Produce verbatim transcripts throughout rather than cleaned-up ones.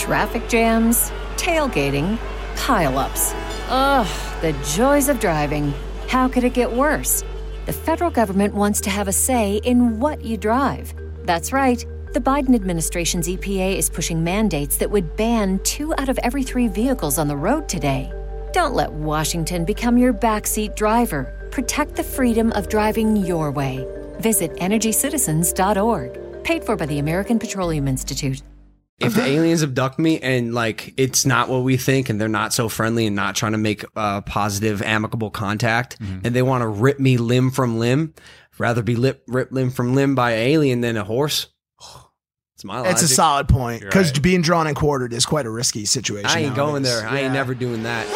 Traffic jams, tailgating, pile-ups. Ugh, the joys of driving. How could it get worse? The federal government wants to have a say in what you drive. That's right. The Biden administration's E P A is pushing mandates that would ban two out of every three vehicles on the road today. Don't let Washington become your backseat driver. Protect the freedom of driving your way. Visit energy citizens dot org. Paid for by the American Petroleum Institute. If the aliens abduct me and like it's not what we think and they're not so friendly and not trying to make uh, positive, amicable contact, mm-hmm. and they want to rip me limb from limb, rather be lip, ripped limb from limb by an alien than a horse. It's my logic. It's a solid point because right. being drawn and quartered is quite a risky situation. I ain't nowadays. going there. Yeah. I ain't never doing that.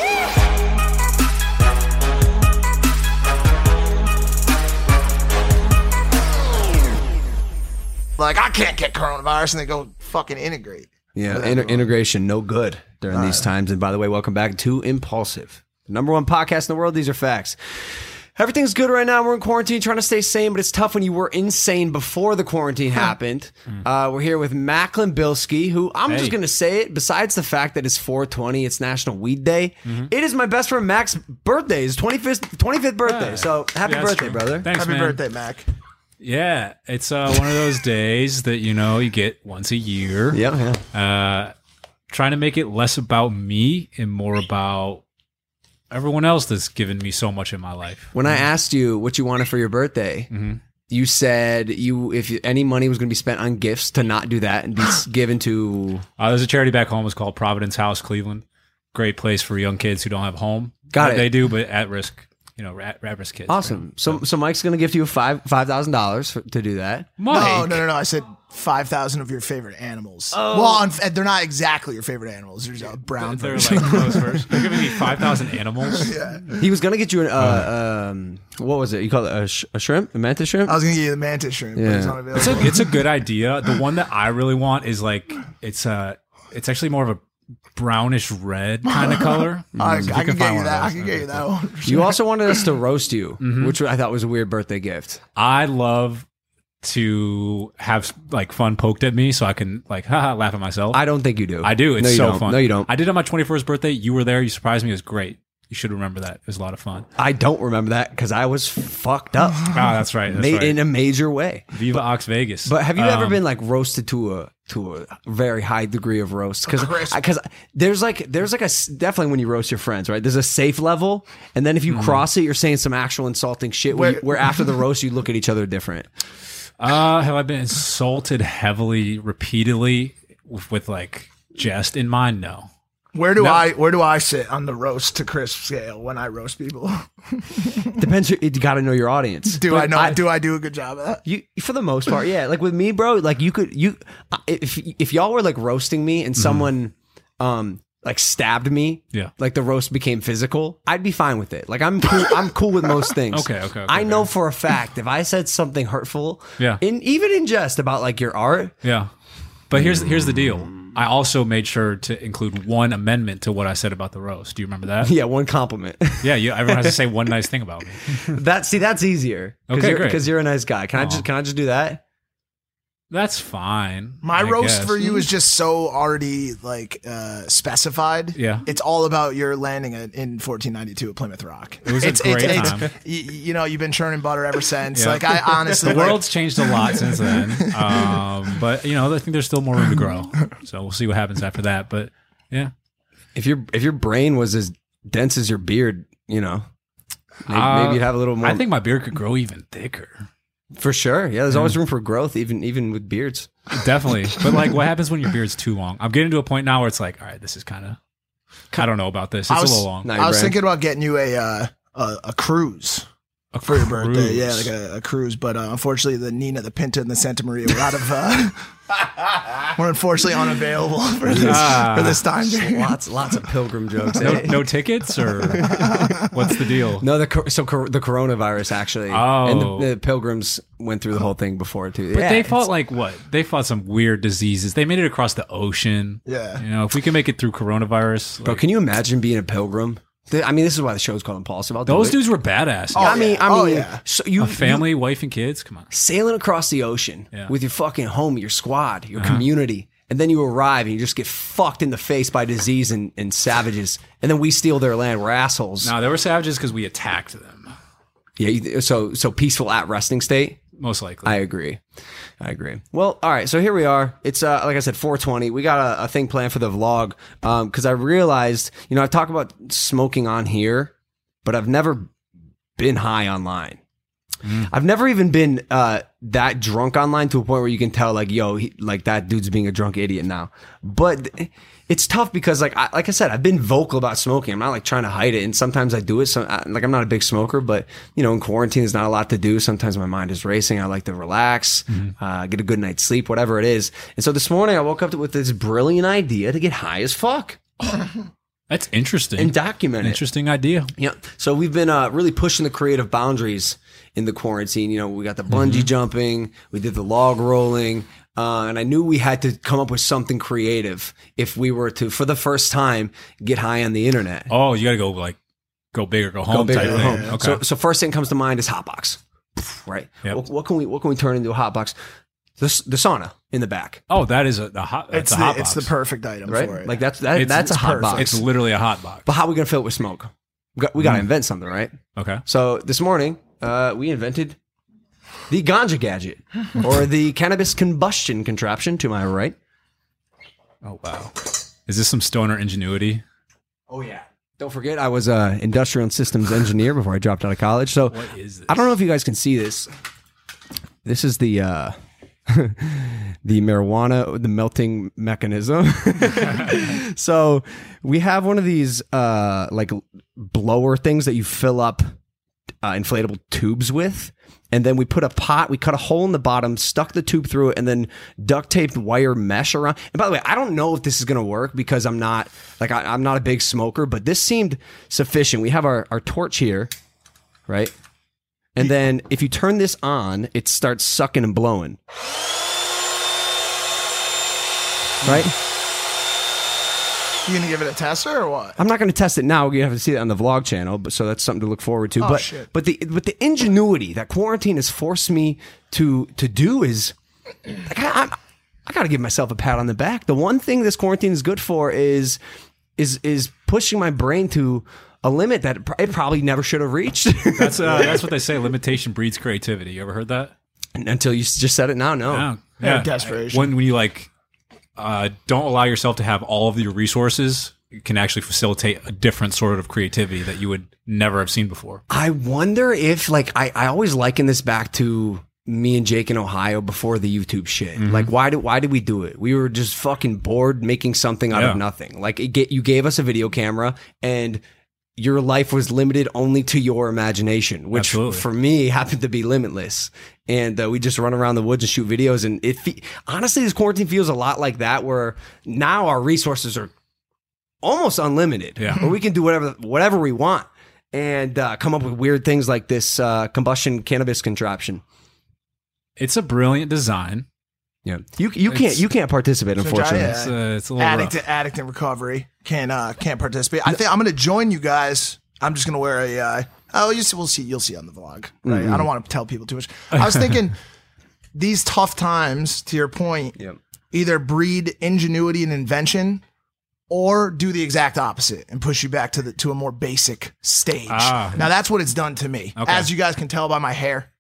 Like, I can't get coronavirus, and they go fucking integrate. Yeah, inter- integration, no good during uh, these times. And by the way, welcome back to Impulsive, the number one podcast in the world. These are facts. Everything's good right now. We're in quarantine, trying to stay sane, but it's tough when you were insane before the quarantine happened. Uh, we're here with Macklin Bilski, who I'm hey. just going to say it. Besides the fact that it's four twenty, it's National Weed Day. Mm-hmm. It is my best friend Mac's birthday, his twenty-fifth, twenty-fifth birthday. Yeah. So happy yeah, birthday, true. brother. Thanks, happy man. birthday, Mac. Yeah, it's uh, one of those days that, you know, you get once a year. Yeah, yeah. Uh, trying to make it less about me and more about everyone else that's given me so much in my life. When I asked you what you wanted for your birthday, mm-hmm. you said you if you, any money was going to be spent on gifts, to not do that and be given to... Uh, there's a charity back home. It's called Providence House, Cleveland. Great place for young kids who don't have a home. Got it. They do, but at risk. You know, rat, rat risk kids. Awesome. Right? So, so Mike's going to gift you five five thousand dollars to do that. Mike. No, no, no, no. I said five thousand of your favorite animals. Oh. Well, on, they're not exactly your favorite animals. There's a brown They're version. like close first. You're giving me five thousand animals. Yeah. He was going to get you an uh, um, what was it? You call it a, sh- a shrimp, a mantis shrimp. I was gonna give you the mantis shrimp, Yeah. but it's not available. It's a it's a good idea. The one that I really want is like it's uh it's actually more of a brownish red kind of color. I, Mm, I can get you one that. of I those, can get you that one. You also wanted us to roast you, Mhm. which I thought was a weird birthday gift. I love to have like fun poked at me so I can like haha, laugh at myself. I don't think you do. I do. It's no, you so don't. fun. No, you don't. I did it on my twenty-first birthday. You were there. You surprised me. It was great. You should remember that. It was a lot of fun. I don't remember that because I was fucked up. Ah, that's right. That's Made right. in a major way. Viva Ox Vegas. But have you ever Um, been like roasted to a to a very high degree of roast? Because crisp. because there's like there's like a s- definitely when you roast your friends, right? There's a safe level, and then if you cross it, you're saying some actual insulting shit. Where, Where- where after the roast, you look at each other different. Uh, have I been insulted heavily, repeatedly, with, with like jest in mind? No. Where do No. I where do I sit on the roast to crisp scale when I roast people? Depends. You got to know your audience. Do But I know? do I do a good job of that? You, for the most part, yeah. Like with me, bro. Like you could, you if if y'all were like roasting me and someone, um, like stabbed me, Yeah. like the roast became physical, I'd be fine with it. Like I'm cool. I'm cool with most things. Okay, okay, okay, I know okay. for a fact if I said something hurtful, Yeah. in even in jest about like your art, Yeah. But here's here's the deal. I also made sure to include one amendment to what I said about the roast. Do you remember that? yeah, one compliment. Yeah, you, everyone has to say one nice thing about me. that see, that's easier. Okay, you're, great. Because you're a nice guy. Can I Aw. just can I just do that? That's fine. My I roast guess. for you is just so already like uh, specified. Yeah. It's all about your landing at, in fourteen ninety-two at Plymouth Rock. It was a it's, great it's, time. It's, you, you know, you've been churning butter ever since. Yeah. Like I honestly, The like, world's changed a lot since then. Um, but you know, I think there's still more room to grow. So we'll see what happens after that. But yeah. If your if your brain was as dense as your beard, you know, maybe, Uh, maybe you'd have a little more. I think my beard could grow even thicker. For sure. Yeah, there's always room for growth, even even with beards. Definitely. But like what happens when your beard's too long? I'm getting to a point now where it's like, all right, this is kind of I don't know about this. It's I was, a little long. Not I your was brand. thinking about getting you a uh, a, a cruise A for your birthday. cruise. Yeah, like a, a cruise. But uh, unfortunately, the Nina, the Pinta, and the Santa Maria were out of. Uh, were unfortunately unavailable for this Ah. for this time period. Lots lots of pilgrim jokes. No, eh? no tickets or what's the deal? No, the cor- so cor- the coronavirus actually, Oh. and the, the pilgrims went through the whole thing before too. But Yeah, they it's- fought like what? They fought some weird diseases. They made it across the ocean. Yeah. You know, if we can make it through coronavirus, Bro, like, can you imagine being a pilgrim? The- I mean, this is why the show's called Impulsive. I'll do those it. dudes were badass. Oh, I mean, yeah. I mean, Oh, yeah. so you A family, you wife, and kids. Come on. sailing across the ocean Yeah. with your fucking homie, your squad, your Uh-huh. community, and then you arrive and you just get fucked in the face by disease and, and savages, and then we steal their land. We're assholes. No, they were savages because we attacked them. Yeah, so so peaceful at resting state. Most likely. I agree. I agree. Well, all right. So here we are. It's uh, like I said, four twenty. We got a, a thing planned for the vlog because um, I realized, you know, I talk about smoking on here, but I've never been high online. Mm. I've never even been uh, that drunk online to a point where you can tell, like, yo, he, like that dude's being a drunk idiot now. But it's tough because, like, I, like I said, I've been vocal about smoking. I'm not like trying to hide it, and sometimes I do it. So, I, like, I'm not a big smoker, but you know, in quarantine, there's not a lot to do. Sometimes my mind is racing. I like to relax, mm-hmm. uh, get a good night's sleep, whatever it is. And so this morning, I woke up with this brilliant idea to get high as fuck. That's interesting. And document it. Interesting idea. Yeah. So we've been uh, really pushing the creative boundaries in the quarantine. You know, we got the bungee mm-hmm. jumping, we did the log rolling, uh, and I knew we had to come up with something creative if we were to, for the first time, get high on the internet. Oh, you got to go like go big or go home. Go big type or go thing. home. Okay. So, so first thing comes to mind is Hotbox, right? Yep. What, what can we what can we turn into a Hotbox? The the sauna in the back. Oh, that is a, a hot. That's It's a the, hot it's box. the perfect item Right? for it. Like that's that, It's- that's a it's hot perfect. box. It's literally a hot box. But how are we gonna fill it with smoke? We got, we got to Mm. invent something, right? Okay. So this morning, uh, we invented the ganja gadget, or the cannabis combustion contraption. To my right. Oh wow. Is this some stoner ingenuity? Oh yeah. Don't forget, I was a industrial and systems engineer before I dropped out of college. So What is this? I don't know if you guys can see this. This is the uh, the marijuana, the melting mechanism. So we have one of these uh, like blower things that you fill up uh, inflatable tubes with. And then we put a pot, we cut a hole in the bottom, stuck the tube through it, and then duct taped wire mesh around. And by the way, I don't know if this is going to work because I'm not like I, I'm not a big smoker, but this seemed sufficient. We have our, our torch here, right? And then if you turn this on, it starts sucking and blowing. Right? You gonna give it a tester or what? I'm not going to test it now. You have to see it on the vlog channel, but so that's something to look forward to. Oh, but shit. but the but the ingenuity that quarantine has forced me to to do is, like, I, I, I got to give myself a pat on the back. The one thing this quarantine is good for is is is pushing my brain to a limit that it pr- it probably never should have reached. That's uh, that's what they say. Limitation breeds creativity. You ever heard that? Until you s- just said it now. No. Yeah. Yeah, desperation. When when you like uh, don't allow yourself to have all of your resources, it can actually facilitate a different sort of creativity that you would never have seen before. I wonder if, like, I, I always liken this back to me and Jake in Ohio before the YouTube shit. Mm-hmm. Like, why did why did we do it? We were just fucking bored making something out Yeah. of nothing. Like, it get, you gave us a video camera and your life was limited only to your imagination, which Absolutely. for me happened to be limitless. And uh, we just run around the woods and shoot videos. And it fe- honestly, this quarantine feels a lot like that, where now our resources are almost unlimited. Yeah. Where we can do whatever whatever we want and uh, come up with weird things like this uh, combustion cannabis contraption. It's a brilliant design. Yeah, you you can't It's- you can't participate, So, unfortunately. yeah. It's, uh, it's a little Addict, rough. addict in recovery can't uh, can't participate. I think I'm gonna join you guys. I'm just gonna wear a. Uh, oh, you see, we'll see. You'll see on the vlog. Right? I don't want to tell people too much. I was thinking these tough times. To your point, Yep. either breed ingenuity and invention, or do the exact opposite and push you back to the to a more basic stage. Ah. Now that's what it's done to me, Okay. as you guys can tell by my hair.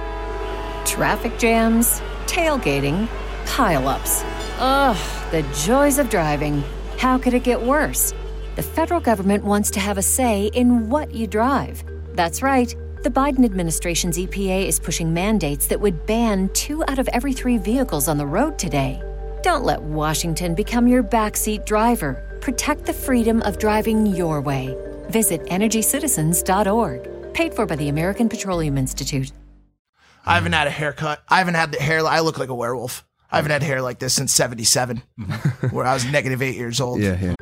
Traffic jams, tailgating, pileups. Ugh, the joys of driving. How could it get worse? The federal government wants to have a say in what you drive. That's right. The Biden administration's E P A is pushing mandates that would ban two out of every three vehicles on the road today. Don't let Washington become your backseat driver. Protect the freedom of driving your way. Visit energy citizens dot org. Paid for by the American Petroleum Institute. I haven't had a haircut. I haven't had the hair. I look like a werewolf. I haven't had hair like this since seventy-seven, where I was negative eight years old. Yeah, yeah.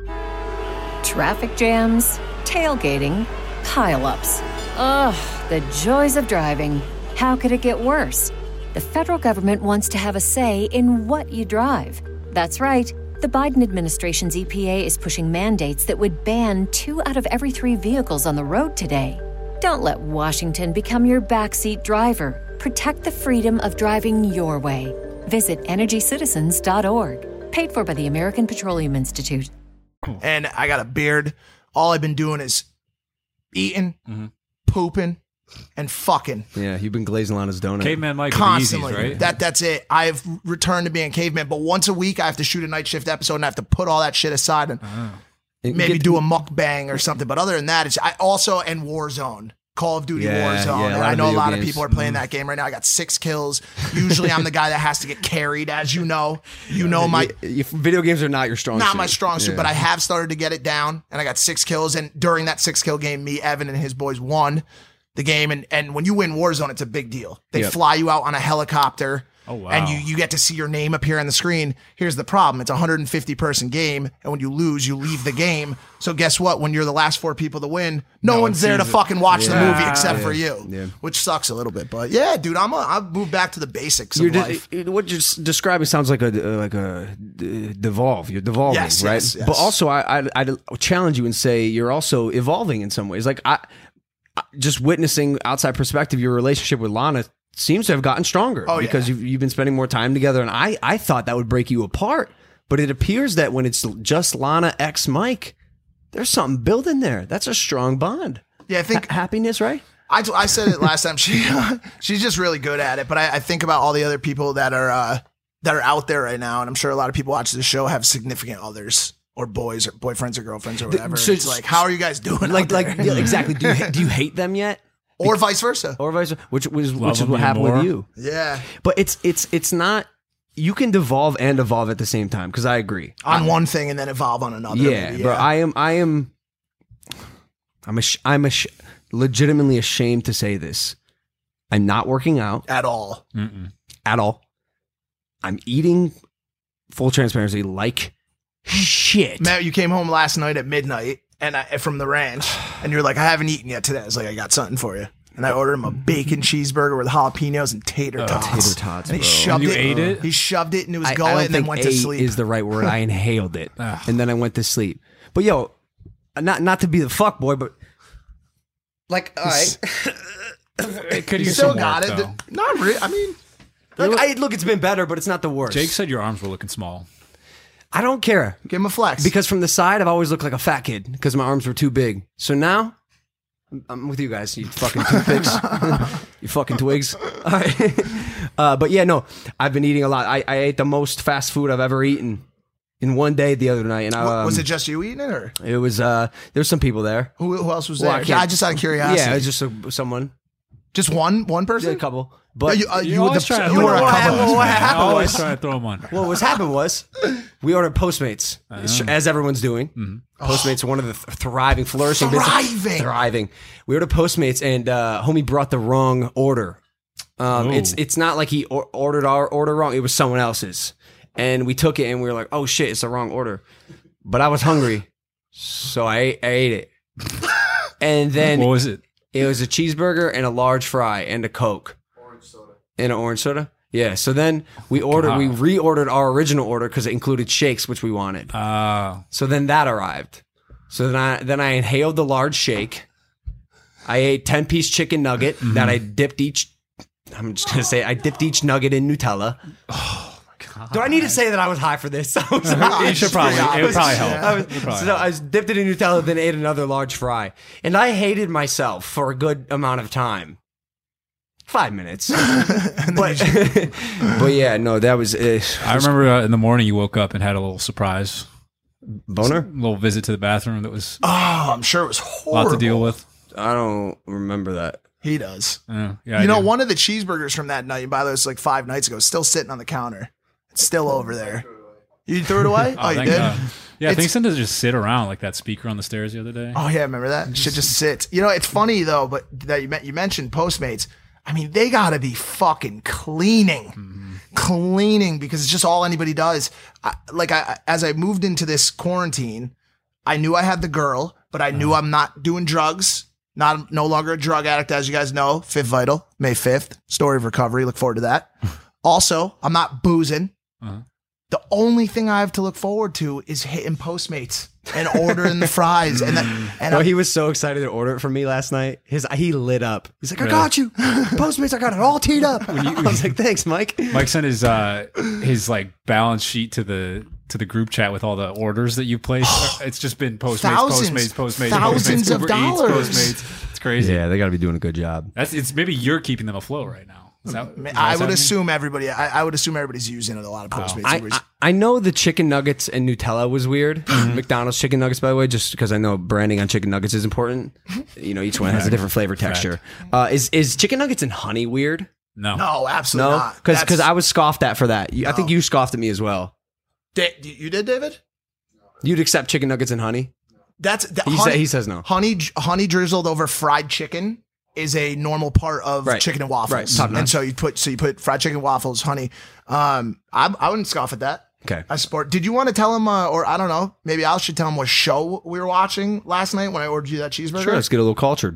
Traffic jams, tailgating, pileups. Ugh, the joys of driving. How could it get worse? The federal government wants to have a say in what you drive. That's right. The Biden administration's E P A is pushing mandates that would ban two out of every three vehicles on the road today. Don't let Washington become your backseat driver. Protect the freedom of driving your way. Visit energy citizens dot org. Paid for by the American Petroleum Institute. And I got a beard. All I've been doing is eating, Mm-hmm. pooping, and fucking Yeah, you've been glazing Lana's donut. Caveman Mike constantly. with the Yeezys, right? That that's it. I've returned to being caveman, but once a week I have to shoot a night shift episode and I have to put all that shit aside and And maybe get- do a mukbang or something. But other than that, it's I also and Warzone. Call of Duty Yeah, Warzone. yeah, a and lot I of know a video lot of games. people are playing that game right now. I got six kills. Usually I'm the guy that has to get carried, as you know. You know my Y- y- video games are not your strong not suit. my strong suit, Yeah. but I have started to get it down, and I got six kills. And during that six kill game, me, Evan, and his boys won the game. And and when you win Warzone, it's a big deal. They Yep. fly you out on a helicopter. Oh, wow. And you you get to see your name appear on the screen. Here's the problem: it's a one hundred fifty person game, and when you lose, you leave the game. So guess what? When you're the last four people to win, no, No one one's there to sees it. fucking watch the Yeah. movie except Yeah. for you, Yeah. which sucks a little bit. But yeah, dude, I'm a, I've moved back to the basics of You're life. de- what you're s- describing sounds like a uh, like a d- devolve. You're devolving, Yes, right? yes, yes. But also, I I I'd challenge you and say you're also evolving in some ways. Like I, I just witnessing outside perspective, your relationship with Lana seems to have gotten stronger Oh, yeah. because you've you've been spending more time together. And I I thought that would break you apart, but it appears that when it's just Lana x Mike, there's something building there. That's a strong bond. Yeah, I think Ha- happiness, right? I, I said it last time. She she's just really good at it. But I, I think about all the other people that are uh, that are out there right now, and I'm sure a lot of people watching the show have significant others or boys or boyfriends or girlfriends or whatever. so- it's like, how are you guys doing? Like out like there? yeah, exactly. Do you do you hate them yet? or vice versa. Or vice versa, which was Love which is them what even happened more. with you. Yeah, But it's it's it's not. You can devolve and evolve at the same time because I agree. on one thing and then evolve on another. Yeah, maybe, bro. I am. I am. I'm a. I'm a. Legitimately ashamed to say this. I'm not working out at all. Mm-mm. at all. I'm eating. Full transparency, like shit. Matt, you came home last night at midnight and I, from the ranch, and you're like, I haven't eaten yet today. I was like, I got something for you. And I ordered him a bacon cheeseburger with jalapenos and tater tots. tater tots, And he bro. shoved And you it. ate it? He shoved it into his I, I gullet don't and then think went to ate sleep. is the right word. I inhaled it, and then I went to sleep. But yo, not not to be the fuck boy, but like, all right. It could You use still some got work, it. though. Not really. I mean, Like, I, look, it's been better, but it's not the worst. Jake said your arms were looking small. I don't care give him a flex. because from the side, I've always looked like a fat kid because my arms were too big. So now, I'm- I'm with you guys. You fucking toothpicks, you fucking twigs. All right. Uh, but yeah, no, I've been eating a lot. I, I ate the most fast food I've ever eaten in one day the other night, and I, um, was it just you eating it, or It was. Uh, there was some people there. who, who else was Well, I there? can't- yeah, just out of curiosity. Yeah, it was just a, someone, just one one person. a couple. But you, uh, You you were always the try to you throw were a them what couple. happened- what happened Always was- trying to throw them on. Well, what's happened was we ordered Postmates, as everyone's doing. Postmates are one of the th- thriving, flourishing, business- Thriving. thriving. We ordered Postmates, and uh, homie brought the wrong order. Um, Oh. it's it's not like he or- ordered our order wrong; it was someone else's, and we took it, and we were like, "Oh shit, it's the wrong order." But I was hungry, so I ate, I ate it, and then What was it? it was a cheeseburger and a large fry and a Coke. And an orange soda? Yeah. So then we ordered, we God. reordered our original order because it included shakes, which we wanted. Uh, So then that arrived. So then I then I inhaled the large shake. I ate ten piece chicken nugget that I dipped each. I'm just gonna say I dipped each nugget in Nutella. Oh my god! Do I need to say that I was high for this? I was high. you should probably. It would probably help. I was, It would probably so help. I was dipped it in Nutella, then ate another large fry, and I hated myself for a good amount of time. Five minutes, but but yeah, no, that was uh, I remember uh, in the morning you woke up and had a little surprise, boner. a little visit to the bathroom that was Oh, I'm sure it was a horrible. lot to deal with. I don't remember that. He does. Yeah, yeah, I You know, do. one of the cheeseburgers from that night, by the way, it's like five nights ago, is still sitting on the counter. It's still over there. You threw it away? Oh, Oh, you thank did? God. Yeah, It's- things tend to just sit around like that speaker on the stairs the other day. Oh, yeah, remember that? Should just sit. You know, it's funny, though, but that you, met, you mentioned Postmates. I mean, they got to be fucking cleaning. Mm-hmm. Cleaning, because it's just all anybody does. I, like, I, as I moved into this quarantine, I knew I had the girl, but I Uh-huh. knew I'm not doing drugs. Not no longer a drug addict, as you guys know. Fifth Vital, May fifth, story of recovery. Look forward to that. Also, I'm not boozing. Uh-huh. The only thing I have to look forward to is hitting Postmates and ordering the fries. And, that, and No, I'm- he was so excited to order it for me last night. His he lit up. He's like, "I Really? got you, Postmates. I got it all teed up." I was like, "Thanks, Mike." Mike sent his uh his like balance sheet to the to the group chat with all the orders that you placed. It's just been Postmates, Thousands, Postmates, Postmates, thousands Postmates, of Uber dollars. Eats, Postmates. It's crazy. Yeah, they got to be doing a good job. That's it's maybe you're keeping them afloat right now. Is that, is that I would what's happening? assume everybody. I, I would assume everybody's using it a lot of Postmates. I, Ubers. I I know the chicken nuggets and Nutella was weird. McDonald's chicken nuggets, by the way, just because I know branding on chicken nuggets is important. You know, each one has a different flavor texture. Uh, is is chicken nuggets and honey weird? No. no, absolutely No, not. because That's- I was scoffed at for that. You, I think No. you scoffed at me as well. Da- you did, David. You'd accept chicken nuggets and honey? That's the, He, honey, sa- he says no. honey honey drizzled over fried chicken is a normal part of Right. chicken and waffles. Right. Top And notch. so you put so you put fried chicken, waffles, honey. Um, I, I wouldn't scoff at that. Okay. I support. Did you want to tell him, uh, or I don't know, maybe I should tell him what show we were watching last night when I ordered you that cheeseburger? Sure, let's get a little cultured.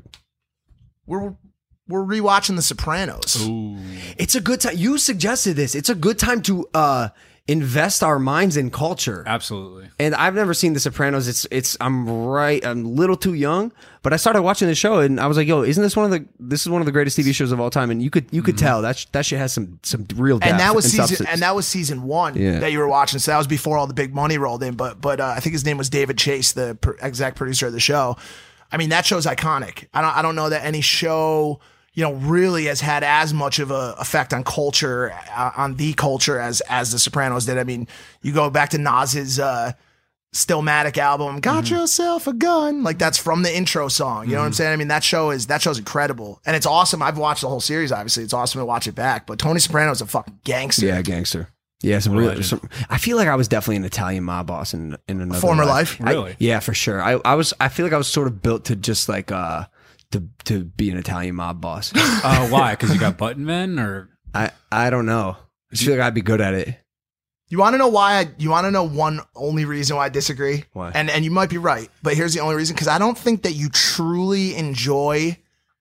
We're we're rewatching The Sopranos. Ooh. It's a good time. You suggested this. It's a good time to uh, invest our minds in culture. Absolutely. And I've never seen The Sopranos. It's it's. I'm right. I'm a little too young, but I started watching the show and I was like, "Yo, isn't this one of the? This is one of the greatest T V shows of all time." And you could you could tell that sh- that shit has some some real depth And that was and season, substance. and that was season one Yeah. that you were watching. So that was before all the big money rolled in. But but uh, I think his name was David Chase, the pro- exec producer of the show. I mean, that show's iconic. I don't I don't know that any show, you know, really has had as much of a effect on culture, uh, on the culture as as The Sopranos did. I mean, you go back to Nas's uh, Stillmatic album, "Got Yourself a Gun," like that's from the intro song. You know what I'm saying? I mean, that show is that show's incredible and it's awesome. I've watched the whole series. Obviously, it's awesome to watch it back. But Tony Soprano's a fucking gangster. yeah, gangster. Yeah, some What a real. legend. Some, I feel like I was definitely an Italian mob boss in in another Former life? I- Really? yeah, for sure. I I was. I feel like I was sort of built to just like uh to to be an Italian mob boss. Uh, why? Because you got button men, or I I don't know. I just feel like I'd be good at it. You want to know why? I, you want to know one only reason why I disagree? Why? And and you might be right, but here's the only reason: because I don't think that you truly enjoy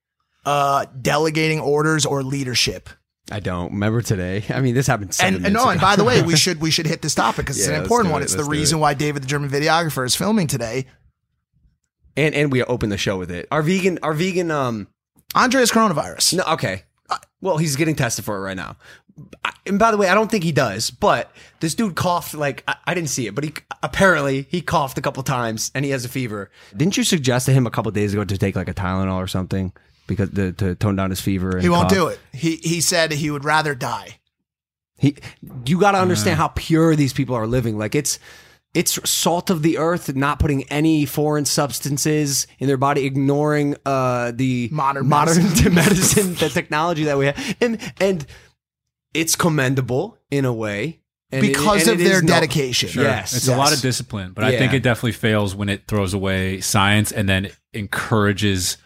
uh, delegating orders or leadership. I don't remember today. I mean, this happened seven And, and minutes no, and ago. by the way, we should we should hit this topic because it's Yeah, an let's important do one. it, It's the let's do reason it. why David, the German videographer, is filming today. and and we opened the show with it. Our vegan, our vegan. Um, Andreas coronavirus. no, okay. Uh, Well, he's getting tested for it right now. I- And by the way, I don't think he does. But this dude coughed like I, I didn't see it, but he apparently he coughed a couple times and he has a fever. Didn't you suggest to him a couple days ago to take like a Tylenol or something because to, to tone down his fever? And He won't cough? do it. He he said he would rather die. He, you got to understand how pure these people are living. Like it's, it's salt of the earth, not putting any foreign substances in their body, ignoring uh, the Modern modern medicine. medicine, the technology that we have, and and it's commendable in a way and it- Because and of it their is no- dedication. Sure. Yes, it's yes. a lot of discipline, but I think Yeah. it definitely fails when it throws away science and then encourages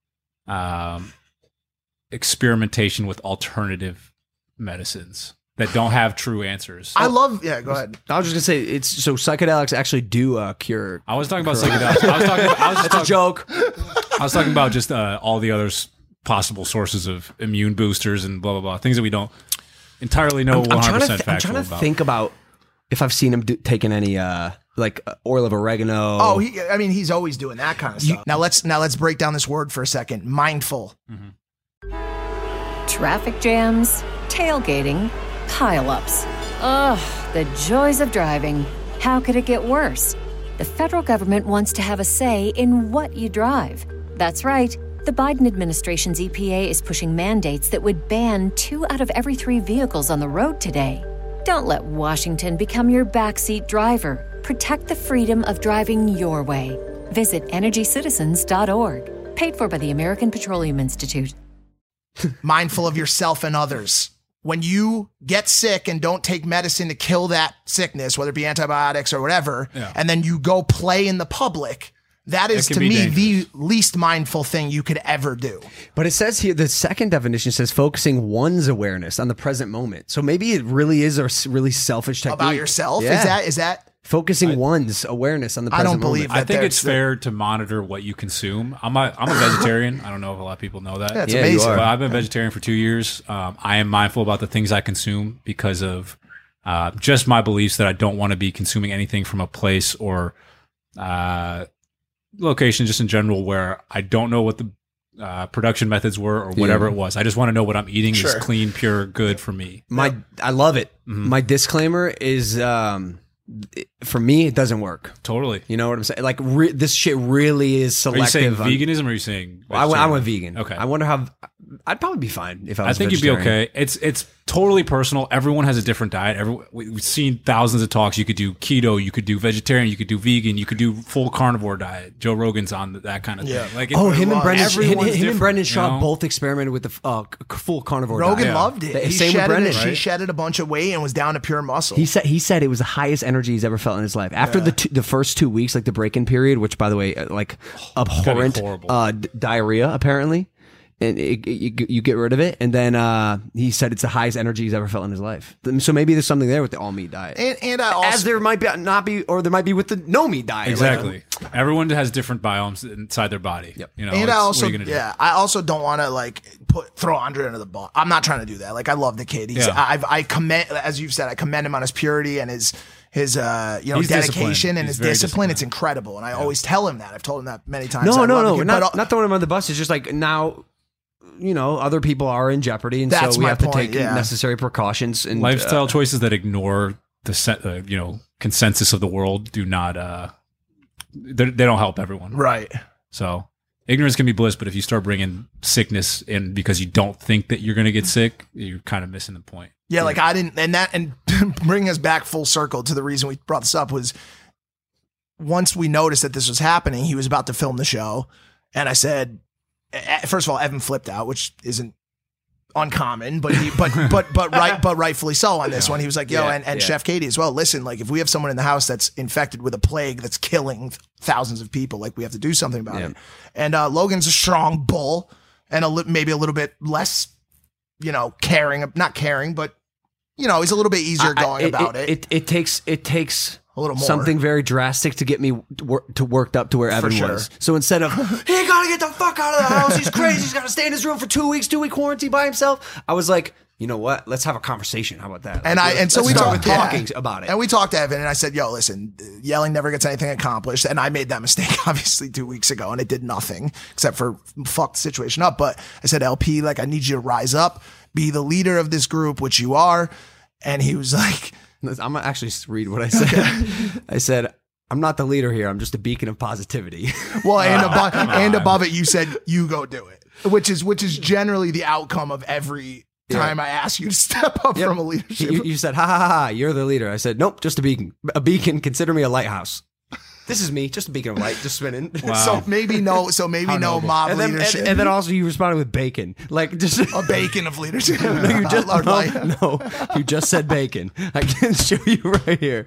um, experimentation with alternative medicines that don't have true answers. I love. Yeah, go ahead. I was just gonna say it's so psychedelics actually do uh, cure. I was talking about psychedelics. I was talking. About, I was just That's a talking, joke. I was talking about just uh, all the other s- possible sources of immune boosters and blah blah blah, things that we don't entirely know one I'm hundred trying to, percent th- I'm factual trying to about. think about if I've seen him do, taking any uh, like uh, oil of oregano. Oh, he, I mean, he's always doing that kind of stuff. now let's now let's break down this word for a second. Mindful. Traffic jams, tailgating, pileups. Ugh, the joys of driving. How could it get worse? The federal government wants to have a say in what you drive. That's right. The Biden administration's E P A is pushing mandates that would ban two out of every three vehicles on the road today. Don't let Washington become your backseat driver. Protect the freedom of driving your way. Visit energy citizens dot org. Paid for by the American Petroleum Institute. Mindful of yourself and others. When you get sick and don't take medicine to kill that sickness, whether it be antibiotics or whatever, Yeah. and then you go play in the public, that is can to be me dangerous. the least mindful thing you could ever do. But it says here the second definition says focusing one's awareness on the present moment. So maybe it really is a s- really selfish technique About yourself? Yeah. Is that is that focusing one's awareness on the I present don't believe moment. I think there's it's the- fair to monitor what you consume. I'm a I'm a vegetarian. I don't know if a lot of people know that. That's Yeah, you amazing. are. But I've been vegetarian for two years. Um, I am mindful about the things I consume because of uh, just my beliefs that I don't want to be consuming anything from a place or uh, location, just in general, where I don't know what the uh, production methods were or whatever Yeah. it was. I just want to know what I'm eating Sure. is clean, pure, good for me. My I love it. Mm-hmm. My disclaimer is um for me, it doesn't work. Totally. You know what I'm saying? Like re- this shit really is Are you saying selective. on- veganism or are you saying I, went- I went vegetarian? vegan. Okay. I wonder how. I'd probably be fine if I I was. think you'd be vegetarian. okay. It's it's totally personal. Everyone has a different diet. Every, we- we've seen thousands of talks. You could do keto, you could do vegetarian, you could do vegan, you could do full carnivore diet. Joe Rogan's on that kind of Yeah. thing. Like, Oh, it- him and Brendan. Him, everyone's him and different, Brendan you Shaw know? both experimented with the uh, c- full carnivore Rogan diet. loved it. The- He same with shedded, Brendan, it, he right? shedded a bunch of weight and was down to pure muscle. He said he said it was the highest energy he's ever felt in his life. After the two, the first two weeks, like the break-in period, which by the way, uh, like abhorrent horrible. uh, d- diarrhea apparently, and it, it, you, you get rid of it, and then uh, he said it's the highest energy he's ever felt in his life. So maybe there's something there with the all meat diet, and, and I also, as there might be not be, or there might be with the no meat diet. Exactly. Everyone has different biomes inside their body. Yep. You know, and it's- I what also, are you gonna do? yeah, I also don't want to like put throw Andre under the bus. I'm not trying to do that. Like, I love the kid. He's, Yeah. I've, I commend, as you've said, I commend him on his purity and his his uh you know He's dedication disciplined. and He's his very discipline. disciplined. It's incredible, and I always tell him that. I've told him that many times. No, I no, love the no, kid, not, but, uh, not throwing him on the bus. It's just like now, you know, other people are in jeopardy, and That's so we my have to point, take yeah. necessary precautions. And Lifestyle uh, choices that ignore the set, uh, you know, consensus of the world do not. Uh, they they don't help everyone. right. So ignorance can be bliss, but if you start bringing sickness in because you don't think that you're going to get sick, you're kind of missing the point. Yeah, like I didn't, and that, and bringing us back full circle to the reason we brought this up was once we noticed that this was happening, he was about to film the show, and I said, eh, first of all, Evan flipped out, which isn't uncommon, but he, but but but right, but rightfully so on this one. He was like, "Yo," Yeah, and, and yeah. Chef Katie as well. Listen, like if we have someone in the house that's infected with a plague that's killing thousands of people, like we have to do something about Yeah. it. And uh, Logan's a strong bull, and a li- maybe a little bit less, you know, caring, not caring, but you know, he's a little bit easier I- going it, about it, it. it. It takes it takes A little more. something very drastic to get me to, work, to worked up to where Evan sure. was. So instead of he gotta get the fuck out of the house, he's crazy, he's gotta stay in his room for two weeks, two week quarantine by himself. I was like, you know what? Let's have a conversation. How about that? And Like, I and so let's we start talked with yeah. talking about it. And we talked to Evan, and I said, "Yo, listen, yelling never gets anything accomplished." And I made that mistake obviously two weeks ago, and it did nothing except for fuck the situation up. But I said, "L P, like I need you to rise up, be the leader of this group, which you are." And he was like, I'm gonna actually read what I said. I said, I'm not the leader here. I'm just a beacon of positivity. "Well, and above and above it, you said you go do it," which is which is generally the outcome of every time I ask you to step up Yep. from a leadership. You, you said, ha ha ha ha, you're the leader. I said, nope, just a beacon. A beacon, consider me a lighthouse. This is me, just a beacon of light, just spinning. Wow. So maybe no, so maybe How no noble. mob And then, and, leadership. and then also you responded with bacon. Like, just. a bacon of leadership. No, you just, Or no, like- no, you just said bacon. I can show you right here.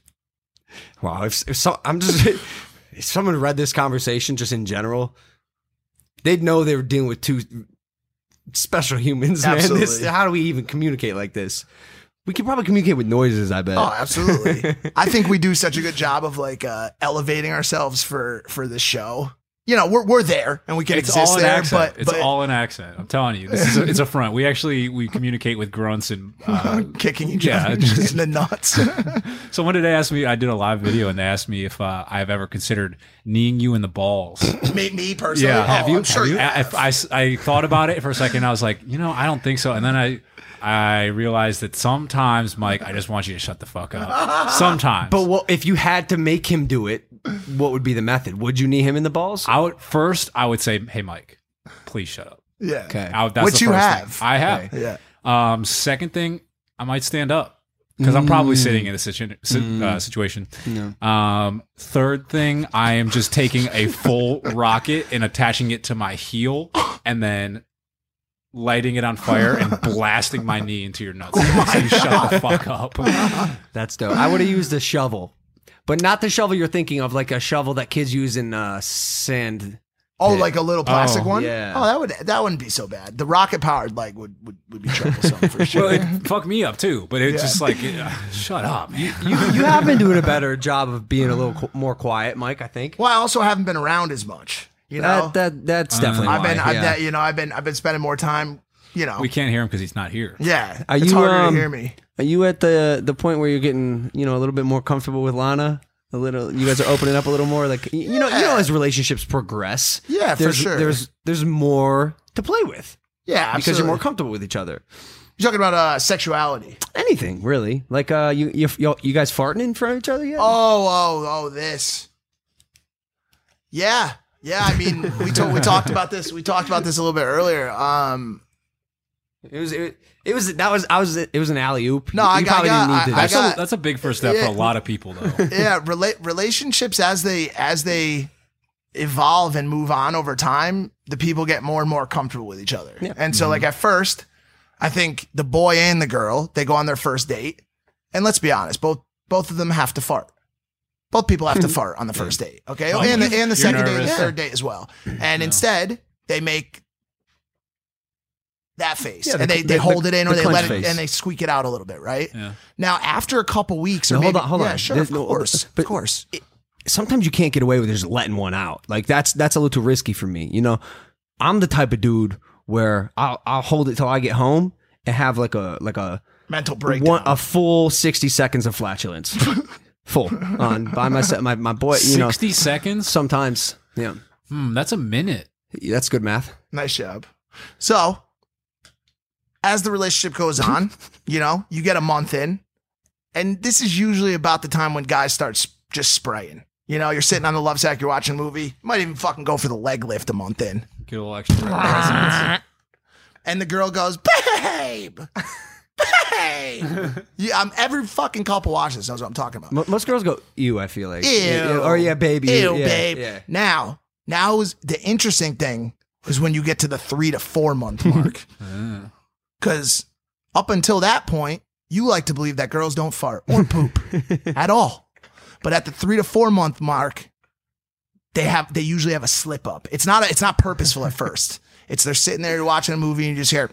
Wow, if, if so, I'm just if someone read this conversation just in general, they'd know they were dealing with two special humans, man. This, Absolutely. how do we even communicate like this? We can probably communicate with noises, I bet. Oh, absolutely. I think we do such a good job of like uh, elevating ourselves for for this show. You know, we're we're there and we can It's exist all an there, accent. but it's but all an accent. I'm telling you, this is a, it's a front. We actually we communicate with grunts and. Uh, kicking each Yeah, other just- in the nuts. someone today asked me. I did a live video and they asked me if uh, I've ever considered kneeing you in the balls. me, me personally. Yeah, Oh, have you? I'm sure Have you I, have. I, I, I thought about it for a second. I was like, you know, I don't think so. And then I, I realized that sometimes, Mike, I just want you to shut the fuck up. Sometimes, But what, if you had to make him do it, what would be the method? Would you knee him in the balls? I would first. I would say, hey, Mike, please shut up. Yeah. Okay. I, that's Which the you first have. Thing. I have. Yeah. Um, second thing, I might stand up because I'm probably sitting in a situ- si- uh, situation. Um, third thing, I am just taking a full rocket and attaching it to my heel and then lighting it on fire and blasting my knee into your nuts. so you shut the fuck up. That's dope. I would have used a shovel, but not the shovel you're thinking of, like a shovel that kids use in uh, sand. Oh, pit. like a little plastic Oh, one? yeah. Oh, that would that wouldn't be so bad. The rocket powered leg would, would, would be troublesome for sure. Well, it fucked me up too, but it's Yeah. just like, uh, shut up. You, you have been doing a better job of being a little qu- more quiet, Mike. I think well, I also haven't been around as much. You know, that, that that's definitely. I've why, been, I've, yeah. that, you know, I've been, I've been spending more time. You know, We can't hear him because he's not here. yeah, Are it's you, harder um, to hear me. Are you at the the point where you're getting, you know, a little bit more comfortable with Lana? A little, you guys are opening up a little more. Like you you know, you know, as relationships progress, Yeah, for there's, sure. There's there's more to play with Yeah, because you're more absolutely. comfortable with each other. You're talking about uh, sexuality. Anything really? Like uh, you you you, you guys farting in front of each other yet? Oh, oh, oh, this. Yeah, yeah. I mean, we talked we talked about this. We talked about this a little bit earlier. Um, it was it, it was that was I was it was an alley oop. No, you, I you got- probably I didn't got- need to. I That's, got- a, that's a big first step Yeah. for a lot of people, though. yeah, rela- relationships as they as they evolve and move on over time, the people get more and more comfortable with each other. Yeah. And so, like at first, I think the boy and the girl they go on their first date, and let's be honest, both both of them have to fart. Both people have to fart on the first date, okay, Oh, and the, and the you're second date and the nervous. third date as well. And instead, they make that face, Yeah, the and they, cl- they the- hold the- it in, or the they let clenched it, face. and they squeak it out a little bit, right? Yeah. Now, after a couple weeks, or No, maybe, hold on, hold yeah, on. sure, There's of no- course, but- of course. Sometimes you can't get away with just letting one out. Like that's that's a little too risky for me. You know, I'm the type of dude where I'll I'll hold it till I get home and have like a like a Mental breakdown. one a full sixty seconds of flatulence, full on by myself. My my boy, you know, sixty seconds? sometimes yeah, Hmm, that's a minute. that's good math. Nice job. So, as the relationship goes on, you know, you get a month in, and this is usually about the time when guys start s- just spraying. You know, you're sitting on the love sack, you're watching a movie, you might even fucking go for the leg lift a month in. Get a little extra presence. And the girl goes, babe, babe. Yeah, I'm, every fucking couple watches this knows what I'm talking about. Mo- Most girls go ew. I feel like Ew. Yeah, or yeah, baby, Ew, yeah, babe. Yeah. Now, now is the interesting thing is when you get to the three to four month mark. Ah. Because up until that point, you like to believe that girls don't fart or poop at all. But at the three to four month mark, they have they usually have a slip up. It's not a, it's not purposeful at first. It's they're sitting there watching a movie and you just hear,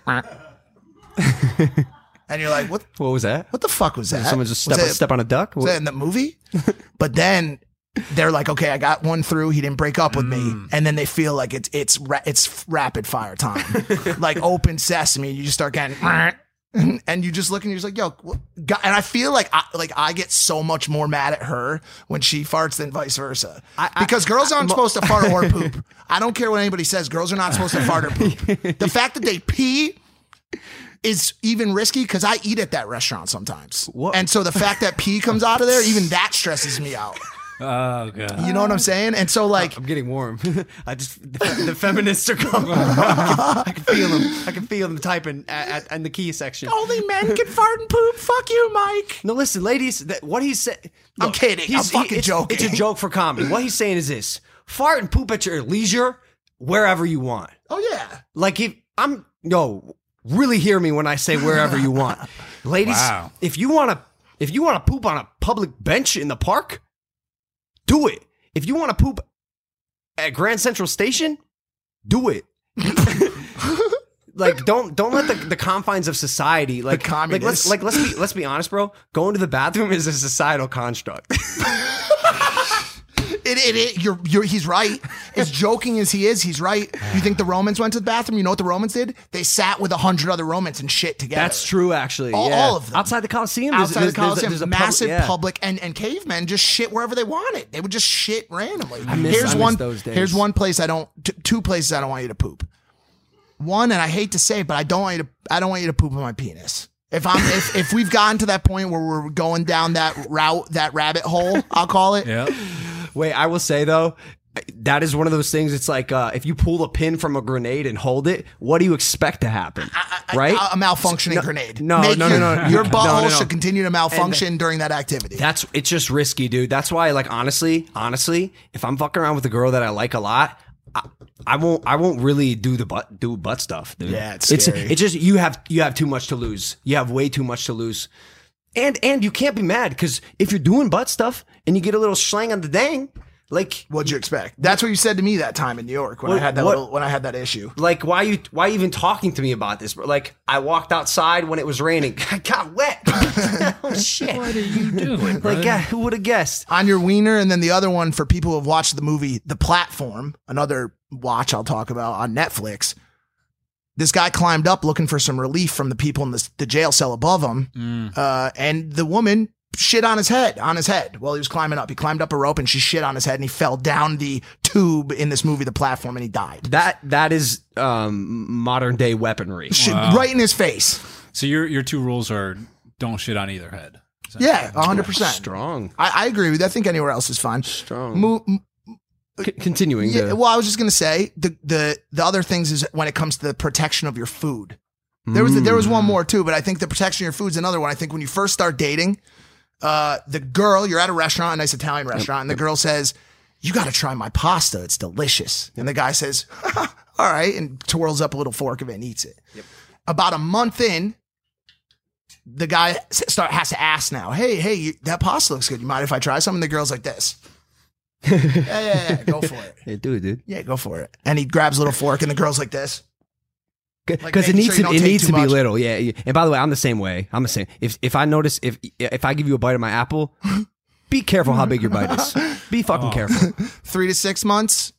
and you're like, what? What was that? What the fuck was that? Someone just Was step that- step on a duck. was that in the movie? But then they're like, okay, I got one through. He didn't break up with me, and then they feel like it's it's ra- it's rapid fire time, like open sesame. You just start getting, and you just look and you're just like, yo, what- God- and I feel like I, like I get so much more mad at her when she farts than vice versa, I- because girls aren't supposed to fart or poop. I don't care what anybody says. Girls are not supposed to fart or poop. The fact that they pee is even risky because I eat at that restaurant sometimes. What? And so the fact that pee comes out of there, even that stresses me out. Oh, God. You know what I'm saying? And so like, I'm getting warm. I just the, the feminists are coming. I, can, I can feel them. I can feel them typing at, at, in the key section. only men can fart and poop. Fuck you, Mike. No, listen, ladies. That, what he said. I'm look, kidding. he's- I'm fucking it's, joking. It's a joke for comedy. What he's saying is this: fart and poop at your leisure, wherever you want. Oh yeah. Like if I'm no, really hear me when I say wherever you want, ladies. Wow. If you want to, if you want to poop on a public bench in the park, do it. If you want to poop at Grand Central Station, do it. Like don't don't let the, the confines of society like like let's communists. like let's be let's be honest, bro. Going to the bathroom is a societal construct. It, it, it, you're, you're, he's right. As joking as he is, he's right. You think the Romans went to the bathroom? You know what the Romans did? They sat with a hundred other Romans and shit together. That's true, actually. All, yeah. all of them. Outside the Coliseum, there's- Outside there's- the Coliseum, there's a- there's a massive public, yeah. public, and, and cavemen just shit wherever they wanted. They would just shit randomly. I miss- here's I miss one. those days. Here's one place I don't. T- two places I don't want you to poop. One, and I hate to say it, but I don't want you to. I don't want you to poop on my penis. If I'm if, if we've gotten to that point where we're going down that route, that rabbit hole, I'll call it. Yeah. Wait, I will say though, that is one of those things. It's like uh, if you pull a pin from a grenade and hold it, what do you expect to happen? Right? A, a malfunctioning No, grenade. no, Make no, your, no, no. Your No, butthole no, no. should continue to malfunction during that activity. That's it's just risky, dude. That's why, like, honestly, honestly, if I'm fucking around with a girl that I like a lot, I, I won't. I won't really do the butt do butt stuff, dude. Yeah, it's it's scary. it's just you have you have too much to lose. You have way too much to lose, and and you can't be mad because if you're doing butt stuff and you get a little slang on the dang, like What'd you expect? That's what you said to me that time in New York when What- I had that what- little, when I had that issue. like why you why you even talking to me about this, bro? Like I walked outside when it was raining, I got wet. Oh shit! What are you doing, Like, brother? yeah, who would have guessed? On your wiener, and then the other one for people who have watched the movie The Platform, another watch I'll talk about on Netflix. This guy climbed up looking for some relief from the people in the, the jail cell above him, Mm. uh, and the woman shit on his head, on his head while he was climbing up. He climbed up a rope and she shit on his head, and he fell down the tube in this movie, The Platform, and he died. That that is um, modern day weaponry. Shit Wow. right in his face. So your your two rules are don't shit on either head. Yeah, one hundred percent. Strong. I, I agree with you. I think anywhere else is fine. Strong. Mo- C- continuing. Yeah, the, well, I was just gonna say the the the other things is when it comes to the protection of your food. There was there was one more too, but I think the protection of your food is another one. I think when you first start dating, uh, the girl, you're at a restaurant, a nice Italian restaurant, and the girl says, "You got to try my pasta. It's delicious." And the guy says, "All right," and twirls up a little fork of it and eats it. Yep. About a month in, the guy start has to ask now, "Hey, hey, you, that pasta looks good. You mind if I try some?" And the girl's like this. yeah, yeah, yeah, go for it. Yeah, do it, dude. Yeah, go for it. And he grabs a little fork, and the girl's like this. Because Like it making needs sure you to, don't it take needs too to be much. little. Yeah, yeah. And by the way, I'm the same way. I'm the same. If if I notice if if I give you a bite of my apple, be careful how big your bite is. Be fucking Oh. careful. Three to six months,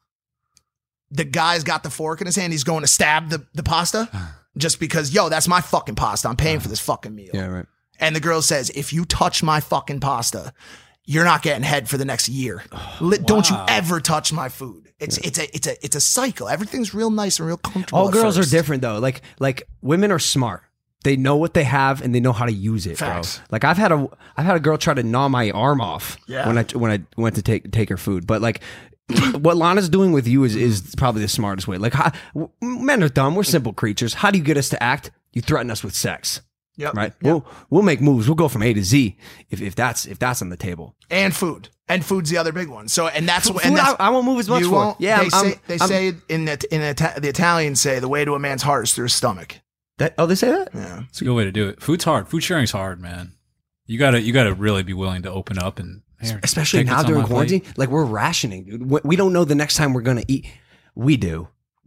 the guy's got the fork in his hand. He's going to stab the, the pasta just because, yo, that's my fucking pasta. I'm paying for this fucking meal. Yeah, right. And the girl says, if you touch my fucking pasta, you're not getting head for the next year. Li- Don't you Wow. ever touch my food. It's it's a it's a it's a cycle. Everything's real nice and real comfortable. All at girls first. are different though. Like like women are smart. They know what they have and they know how to use it, Facts. bro. Like I've had a I've had a girl try to gnaw my arm off Yeah. when I when I went to take take her food. But like what Lana's doing with you is is probably the smartest way. Like how, w- men are dumb. We're simple creatures. How do you get us to act? You threaten us with sex. Yep. Right? Yep. We'll we'll make moves. We'll go from A to Z if, if that's if that's on the table. And food. And food's the other big one. So and that's what Food, and that's, I, I won't move as much you for. won't. Yeah, they I'm- say I'm- they I'm- say in the in Ita- the Italians say the way to a man's heart is through his stomach. that, oh, they say that? Yeah. It's a good way to do it. Food's hard. Food sharing's hard, man. You gotta you gotta really be willing to open up and here, Especially take now what's on during my plate. quarantine, like we're rationing, dude. We- We don't know the next time we're gonna eat. We do.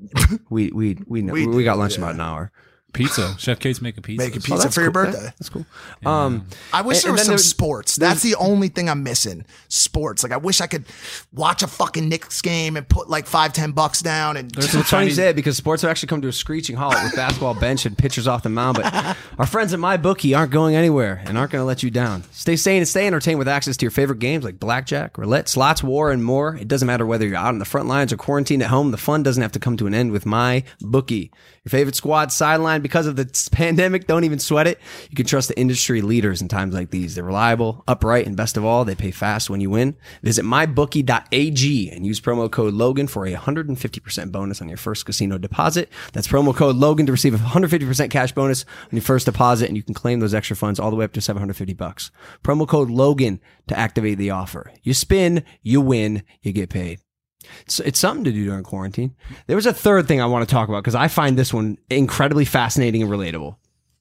we we we know. We We, do, got lunch in yeah. about an hour. Pizza. Chef Kate's making pizza. Making Oh, pizza that's for your cool. birthday. That- That's cool. Um, I wish And- there and was then some there- sports. That's the only thing I'm missing. Sports. Like I wish I could watch a fucking Knicks game and put like five, ten bucks down and There's So some it's funny you Chinese- say it because sports have actually come to a screeching halt with basketball bench and pitchers off the mound. But our friends at MyBookie aren't going anywhere and aren't going to let you down. Stay sane and stay entertained with access to your favorite games like blackjack, roulette, slots, war, and more. It doesn't matter whether you're out on the front lines or quarantined at home. The fun doesn't have to come to an end with MyBookie. Your favorite squad sidelined because of the pandemic, don't even sweat it. You can trust the industry leaders in times like these. They're reliable, upright, and best of all, they pay fast when you win. Visit my bookie dot a g and use promo code Logan for a one hundred fifty percent bonus on your first casino deposit. That's promo code Logan to receive a one hundred fifty percent cash bonus on your first deposit, and you can claim those extra funds all the way up to seven hundred fifty bucks. Promo code Logan to activate the offer. You spin, you win, you get paid. It's, it's something to do during quarantine. There was a third thing I want to talk about because I find this one incredibly fascinating and relatable.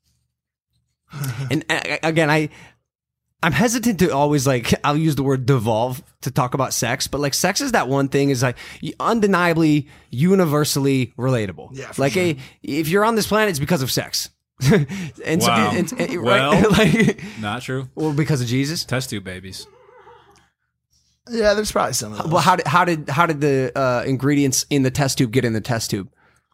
And uh, again, I I'm hesitant to always like I'll use the word devolve to talk about sex, but like sex is that one thing is like undeniably universally relatable. Yeah, for like sure. a if you're on this planet, it's because of sex. and Wow. so, and, and, Well. right? like, Not true. or because of Jesus. Test tube babies. yeah, there's probably some of those. Well, how did how did how did the uh, ingredients in the test tube get in the test tube?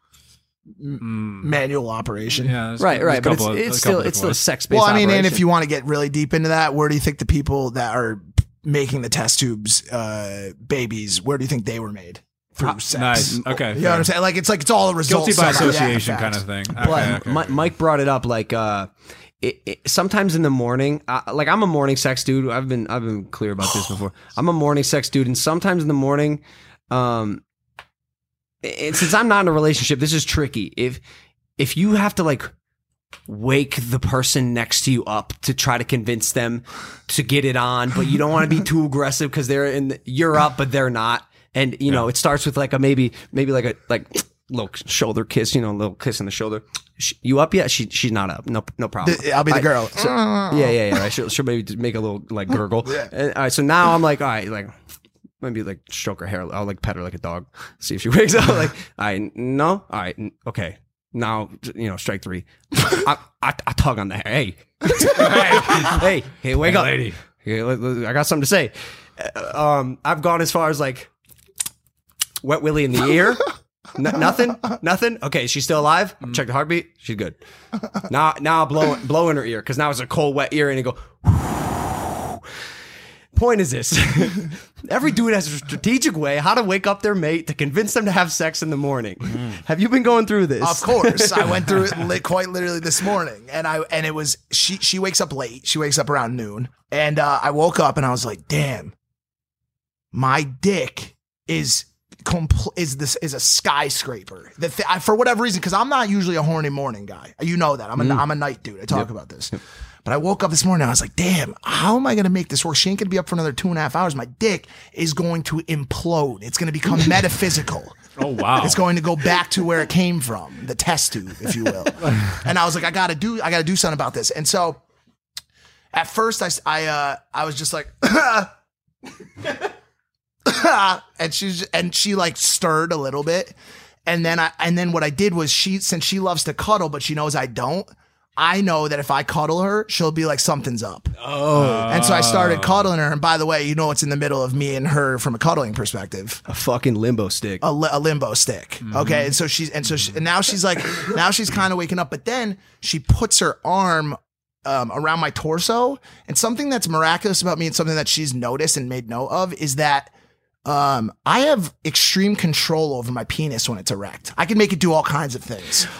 manual operation. Yeah, there's- Right, there's right, a but it's, couple of- it's there's a still couple it's still a different sex based. Well, I mean, and if you want to get really deep into that, where do you think the people that are making the test tubes uh, babies, where do you think they were made? Through ways. sex. Nice. Okay. You know what I'm saying? Like it's like it's all a result. Guilty by somehow. Yeah, association fact. kind of thing. But Okay, okay, Mi- okay. Mike brought it up like uh, it, it, sometimes in the morning, uh, like I'm a morning sex dude. I've been I've been clear about this before. I'm a morning sex dude, and sometimes in the morning, um, and since I'm not in a relationship, this is tricky. If if you have to like wake the person next to you up to try to convince them to get it on, but you don't want to be too aggressive because they're in the, you're up, but they're not. And you know, it starts with like a maybe, maybe like a like little shoulder kiss, you know, a little kiss on the shoulder. She, you up yet? She she's not up. No no problem. The- I'll be the I- girl. so- yeah yeah yeah. Right. She'll, she'll maybe just make a little like gurgle. And, all right. So now I'm like, all right, like maybe like stroke her hair. I'll like pet her like a dog. See if she wakes up. Like, all right, no, all right, n- okay. Now you know, strike three. I, I, I tug on the hair. Hey, hey, hey, hey, wake Hey, up, lady. Hey, look, look, I got something to say. Uh, Um, I've gone as far as like wet willy in the ear. N- nothing, nothing. Okay, she's still alive. Check the heartbeat. She's good. Now, now blow blow in her ear because now it's a cold, wet ear, and you go. Point is this. Every dude has a strategic way how to wake up their mate to convince them to have sex in the morning. Mm. Have you been going through this? Of course. I went through it li- quite literally this morning. And I and it was, she she wakes up late. She wakes up around noon. And uh, I woke up and I was like, damn, my dick is compl- is this is a skyscraper. The th- I, for whatever reason, because I'm not usually a horny morning guy. You know that. I'm a, mm. I'm a night dude. I talk yep. about this. Yep. But I woke up this morning and I was like, damn, how am I going to make this work? She ain't going to be up for another two and a half hours. My dick is going to implode. It's going to become metaphysical. Oh, wow. It's going to go back to where it came from, the test tube, if you will. And I was like, I got to do, I got to do something about this. And so at first I, I, uh, I was just like, and she's, and she like stirred a little bit. And then I, and then what I did was she, since she loves to cuddle, but she knows I don't, I know that if I cuddle her, she'll be like, something's up. Oh. And so I started cuddling her. And by the way, you know what's in the middle of me and her from a cuddling perspective? A fucking limbo stick. A, li- a limbo stick. Mm-hmm. Okay. And so she's, and so she, and now she's like, now she's kind of waking up. But then she puts her arm um, around my torso. And something that's miraculous about me and something that she's noticed and made note of is that um, I have extreme control over my penis when it's erect. I can make it do all kinds of things.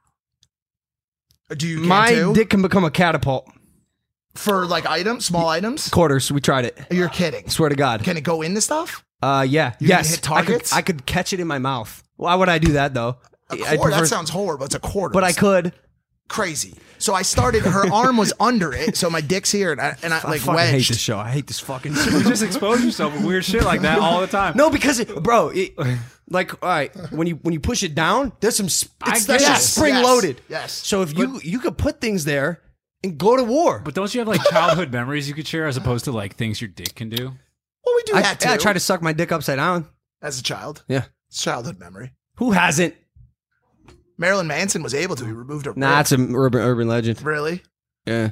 Do you can My too? dick can become a catapult. For like items, small items? Quarters. We tried it. You're kidding. Swear to God. Can it go into stuff? Uh, yeah. You yes. can hit targets? I could, I could catch it in my mouth. Why would I do that though? A I'd quarter? prefer- That sounds horrible. It's a quarter. But I could. Crazy. So I started, her arm was under it. So my dick's here and I, and I, I like fucking wedged. hate this show. I hate this fucking show. You just expose yourself with weird shit like that all the time. No, because it, bro, it, like, all right, when you when you push it down, there's some sp- I it's, that's guess. just spring loaded. Yes. So if you you could put things there and go to war. But don't you have like childhood memories you could share as opposed to like things your dick can do? Well, we do I, that too. I tried to suck my dick upside down. As a child. Yeah. It's childhood memory. Who hasn't? Marilyn Manson was able to. He removed her. Nah, it's an urban urban legend. Really? Yeah.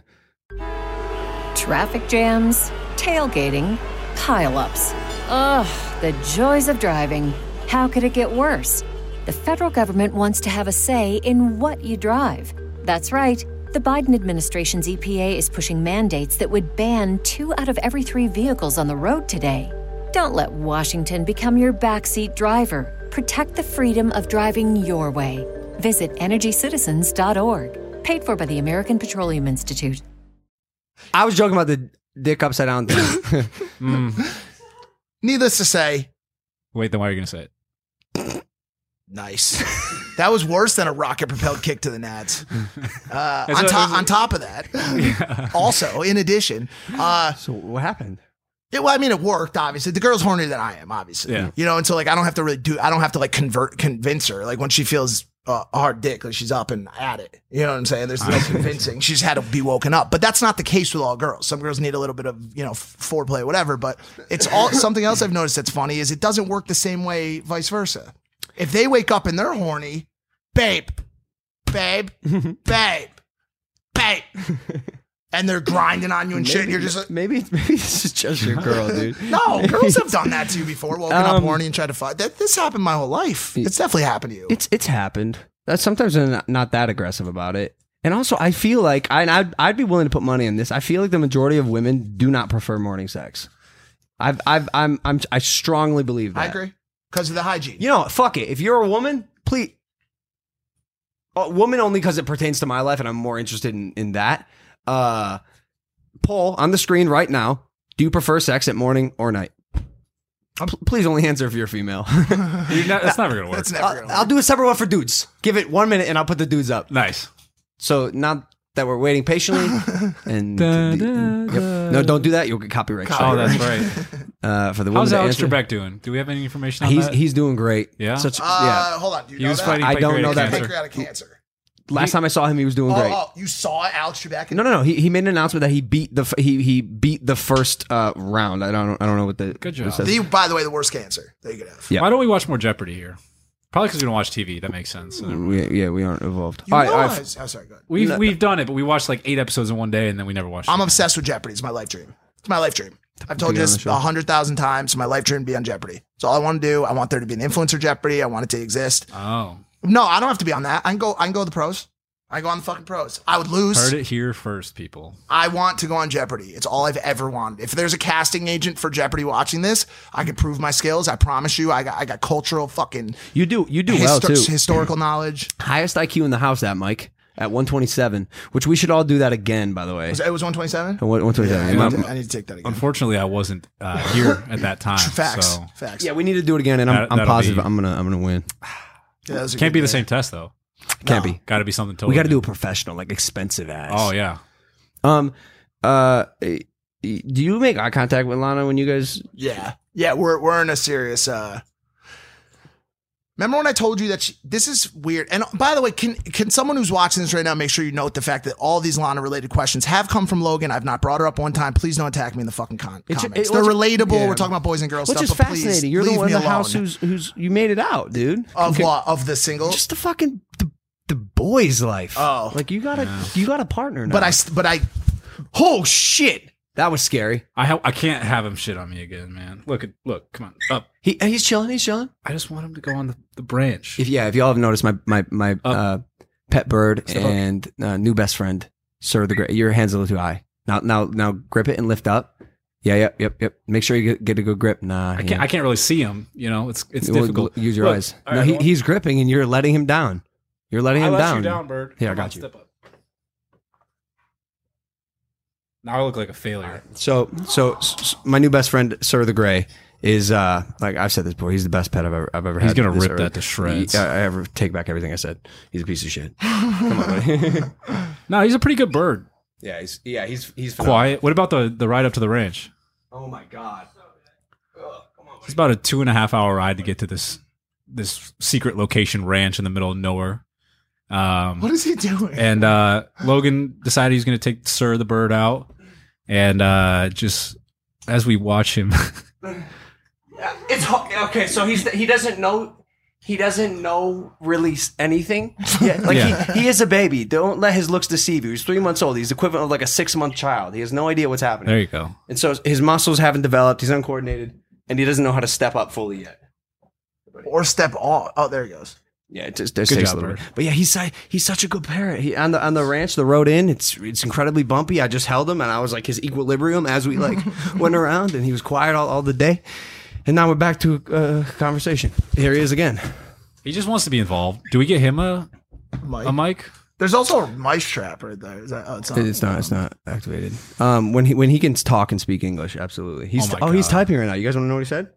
Traffic jams, tailgating, pileups. Ugh, the joys of driving. How could it get worse? The federal government wants to have a say in what you drive. That's right. The Biden administration's E P A is pushing mandates that would ban two out of every three vehicles on the road today. Don't let Washington become your backseat driver. Protect the freedom of driving your way. Visit energy citizens dot org. Paid for by the American Petroleum Institute. I was joking about the dick upside down thing. Mm. Needless to say. Wait, then why are you going to say it? Nice. That was worse than a rocket propelled kick to the nads. Uh, Is on, it- top, is it- on top of that, Yeah. also, in addition, uh, So what happened? it, well, I mean, it worked, obviously. The girl's hornier than I am, obviously. Yeah. You know, and so, like, I don't have to really do, I don't have to, like, convert, convince her. Like, when she feels uh, a hard dick, like, she's up and at it. You know what I'm saying? There's no convincing. She's had to be woken up. But that's not the case with all girls. Some girls need a little bit of, you know, foreplay, whatever. But it's all, something else I've noticed that's funny is it doesn't work the same way vice versa. If they wake up and they're horny, babe, babe, babe, babe. And they're grinding on you and shit. And you're just like, maybe maybe this is just your girl, dude. no, girls have done that to you before, woken up Um, horny and tried to fight. That, this happened my whole life. It's definitely happened to you. It's it's happened. That's sometimes I'm not, not that aggressive about it. And also, I feel like I, I'd I'd be willing to put money on this. I feel like the majority of women do not prefer morning sex. I've I've I'm I'm I strongly believe that. I agree. Because of the hygiene. You know, fuck it. If you're a woman, please. A woman only because it pertains to my life, and I'm more interested in in that. Uh, poll on the screen right now. Do you prefer sex at morning or night? P- please only answer if you're female. You're not, that's never going to work. That's never I'll, going to I'll do a separate one for dudes. Give it one minute, and I'll put the dudes up. Nice. So now that we're waiting patiently, and Da, the- da, yep. no, don't do that. You'll get copyright. Oh, strike. that's right. Uh, for the women How's to Alex answer. Trebek doing? Do we have any information on He's that? he's doing great. Yeah? Such, Uh, yeah. hold on. Do you He know was that? fighting I don't know that. Pancreatic pancreatic cancer. Last time I saw him, he was doing Oh, great. oh, you saw Alex Trebek? No, no, no. He he made an announcement that he beat the f- he he beat the first uh, round. I don't I don't know what the Good job. it says. The, by the way, the worst cancer that you could have. Yeah. Why don't we watch more Jeopardy here? Probably because we don't watch T V. That makes sense. So We, yeah, we aren't involved. You All right, all right. realize- oh, sorry, go ahead. We've No, we've done it, but we watched like eight episodes in one day, and then we never watched. I'm it. obsessed with Jeopardy. It's my life dream. It's my life dream. I've told be you on the this show. a hundred thousand times. My life dream to be on Jeopardy. It's all I want to do. I want there to be an influencer Jeopardy. I want it to exist. Oh, No, I don't have to be on that. I can go. I can go to the pros. I go on the fucking pros. I would lose. Heard it here first, people. I want to go on Jeopardy. It's all I've ever wanted. If there's a casting agent for Jeopardy watching this, I could prove my skills. I promise you, I got I got cultural fucking You do you do well histo- too. historical knowledge. Highest I Q in the house, that Mike at one twenty-seven, which we should all do that again. By the way, Was it, it was one twenty-seven? one twenty-seven. I, Yeah, need to, I need to take that again. Unfortunately, I wasn't uh, here at that time. Facts. So Facts. yeah, we need to do it again, and I'm, That- I'm that'll positive be- I'm gonna I'm gonna win. Yeah, that was a can't good be the day. same test though. Can't No. be. Got to be something totally. We got to do new. a professional, like expensive ass. Oh yeah. Um. Uh. Do you make eye contact with Lana when you guys? Yeah. Yeah, we're we're in a serious uh Remember when I told you that she, this is weird? And by the way, can can someone who's watching this right now make sure you note the fact that all these Lana related questions have come from Logan. I've not brought her up one time. Please don't attack me in the fucking con- It's- comments. it- They're what's- relatable. yeah. We're talking about boys and girls Which stuff. is but please fascinating. You're the leave one in me the alone. house who's who's you made it out, dude. of Okay. what? Of the single. Just the fucking the, the boy's life. Oh. like you got a you got a partner now. but I st- but I oh shit, that was scary. I ha- I can't have him shit on me again, man. Look at look. Come on up. He he's chilling. He's chilling. I just want him to go on the, the branch. If yeah, if y'all have noticed, my my my uh, pet bird Step up. and uh, new best friend, Sir the Great. Your hands a little too high. Now now now grip it and lift up. Yeah, yep, yep, yep. Make sure you get, get a good grip. Nah, I can't. yeah. I can't really see him. You know, it's it's Well, difficult. Use your Look, eyes. all No, right, he, well, he's gripping and you're letting him down. You're letting I him let down. you down, bird. Here, I Come got on, you. Step up. Now I look like a failure. So, so, s my new best friend, Sir the Gray, is uh like I've said this before. He's the best pet I've ever I've ever had. He's gonna this rip earth. that to shreds. He- I, I ever take back everything I said. He's a piece of shit. Come on, buddy. No, he's a pretty good bird. yeah, he's yeah he's he's phenomenal. Quiet. What about the the ride up to the ranch? Oh my god. It's about a two and a half hour ride to get to this this secret location ranch in the middle of nowhere. Um, what is he doing? and uh, Logan decided he's going to take Sir the bird out, and uh, just as we watch him, It's ho- okay. So he's he doesn't know. He doesn't know really s- anything. Yeah, like Yeah. He, he is a baby. Don't let his looks deceive you. He's three months old. He's equivalent of like a six month child. He has no idea what's happening. there you go. And so his muscles haven't developed. He's uncoordinated, and he doesn't know how to step up fully yet. Or step off. Oh, there he goes. Yeah, it just, it Good takes job, a little Bird. bit. But yeah, he's si- he's such a good parent. He, on the on the ranch, the road in, it's it's incredibly bumpy. I just held him, and I was like his equilibrium as we like went around, and he was quiet all, all the day. And now we're back to a uh, conversation. Here he is again. He just wants to be involved. Do we get him a Mike. a mic? There's also a mice trap right there. Is that? Oh, it's not. It's not it's not activated. Um, when he when he can talk and speak English, absolutely. He's Oh my oh, he's God. typing right now. You guys want to know what he said?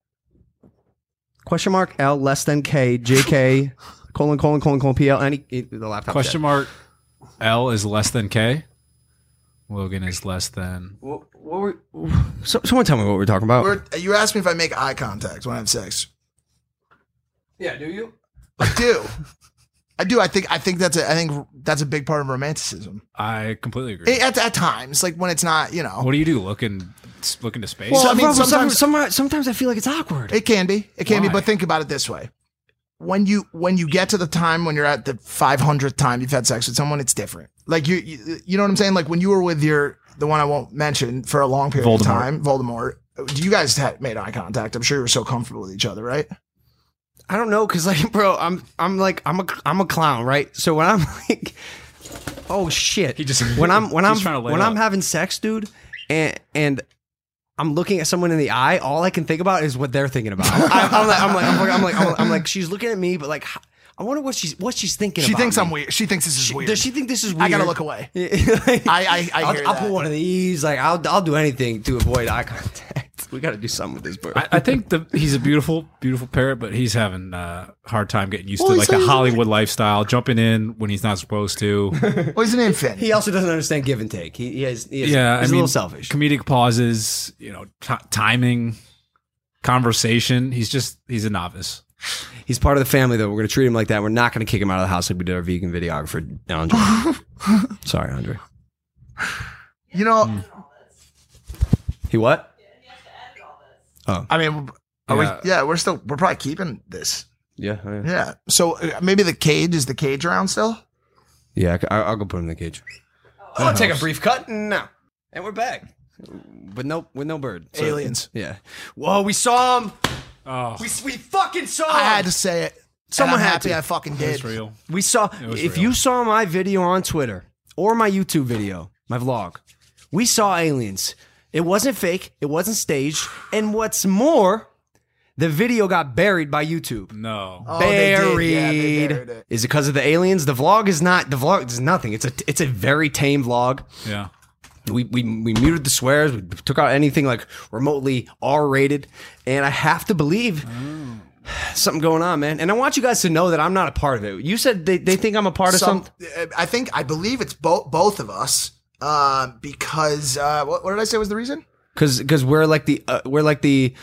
Question mark L less than K J K colon colon colon colon P L. Any the laptop. Question mark L is less than K. Logan is less than. What, what were, so, someone tell me what we're talking about. We're, you asked me if I make eye contact when I have sex. Yeah, do you? I do. I do. I think. I think that's a. I think that's a big part of romanticism. I completely agree. At, at times, like when it's not, you know, What do you do? Look in look into space. Well, So, I mean, bro, some- sometimes- some- sometimes I feel like it's awkward. it can be. It can be. Why? But think about it this way: when you when you get to the time when you're at the five hundredth time you've had sex with someone, it's different. Like you, you, you know what I'm saying? Like when you were with your the one I won't mention for a long period of Voldemort. time, Voldemort. You guys had made eye contact. I'm sure you were so comfortable with each other, right? I don't know, cause like, bro, I'm I'm like I'm a I'm a clown, right? So when I'm like, oh shit, He just- when I'm when he's I'm trying to lay when it I'm up. having sex, dude, and and I'm looking at someone in the eye, all I can think about is what they're thinking about. I, I'm like I'm like I'm like I'm like I'm like, I'm like she's looking at me, but like I wonder what she's what she's thinking. She about thinks me. I'm weird. She thinks this is She- weird. Does she think this is weird? I gotta look away. Like, I- I- I I'll, hear I'll that. put one of these. Like I'll I'll do anything to avoid eye contact. We got to do something with this bird. I, I think the, he's a beautiful, beautiful parrot, but he's having a hard time getting used Well, to he's like the like- Hollywood lifestyle, jumping in when he's not supposed to. Well, he's an infant. He also doesn't understand give and take. He, he has, he has yeah, he's I a mean, little selfish. Comedic pauses, you know, t- timing, conversation. He's just he's a novice. He's part of the family, though. We're going to treat him like that. We're not going to kick him out of the house like we did our vegan videographer, Andre. Sorry, Andre. You know, Hmm. He what? I mean, are Yeah. we? Yeah, we're still. We're probably keeping this. Yeah, yeah. Yeah. So uh, maybe the cage is the cage around still. Yeah, I- I'll go put him in the cage. I want to take a brief cut. No, and we're back with no with no bird. So- Aliens. Yeah. Whoa, we saw him. Oh, We we fucking saw him. I had to say it. Someone and I'm had happy to. I fucking did. It's real. We saw, was if real. you saw my video on Twitter or my YouTube video, my vlog, we saw aliens. It wasn't fake. It wasn't staged. And what's more, the video got buried by YouTube. No. Oh, they did. Buried. Yeah, they buried it. Is it because of the aliens? The vlog is not. The vlog is nothing. It's a. It's a very tame vlog. Yeah. We, we we muted the swears. We took out anything like remotely R rated, and I have to believe Oh. something going on, man. And I want you guys to know that I'm not a part of it. You said they, they think I'm a part of Some, something. I think I believe it's both both of us. Uh, because uh, what, what did I say was the reason? Because because we're like the uh, we're like the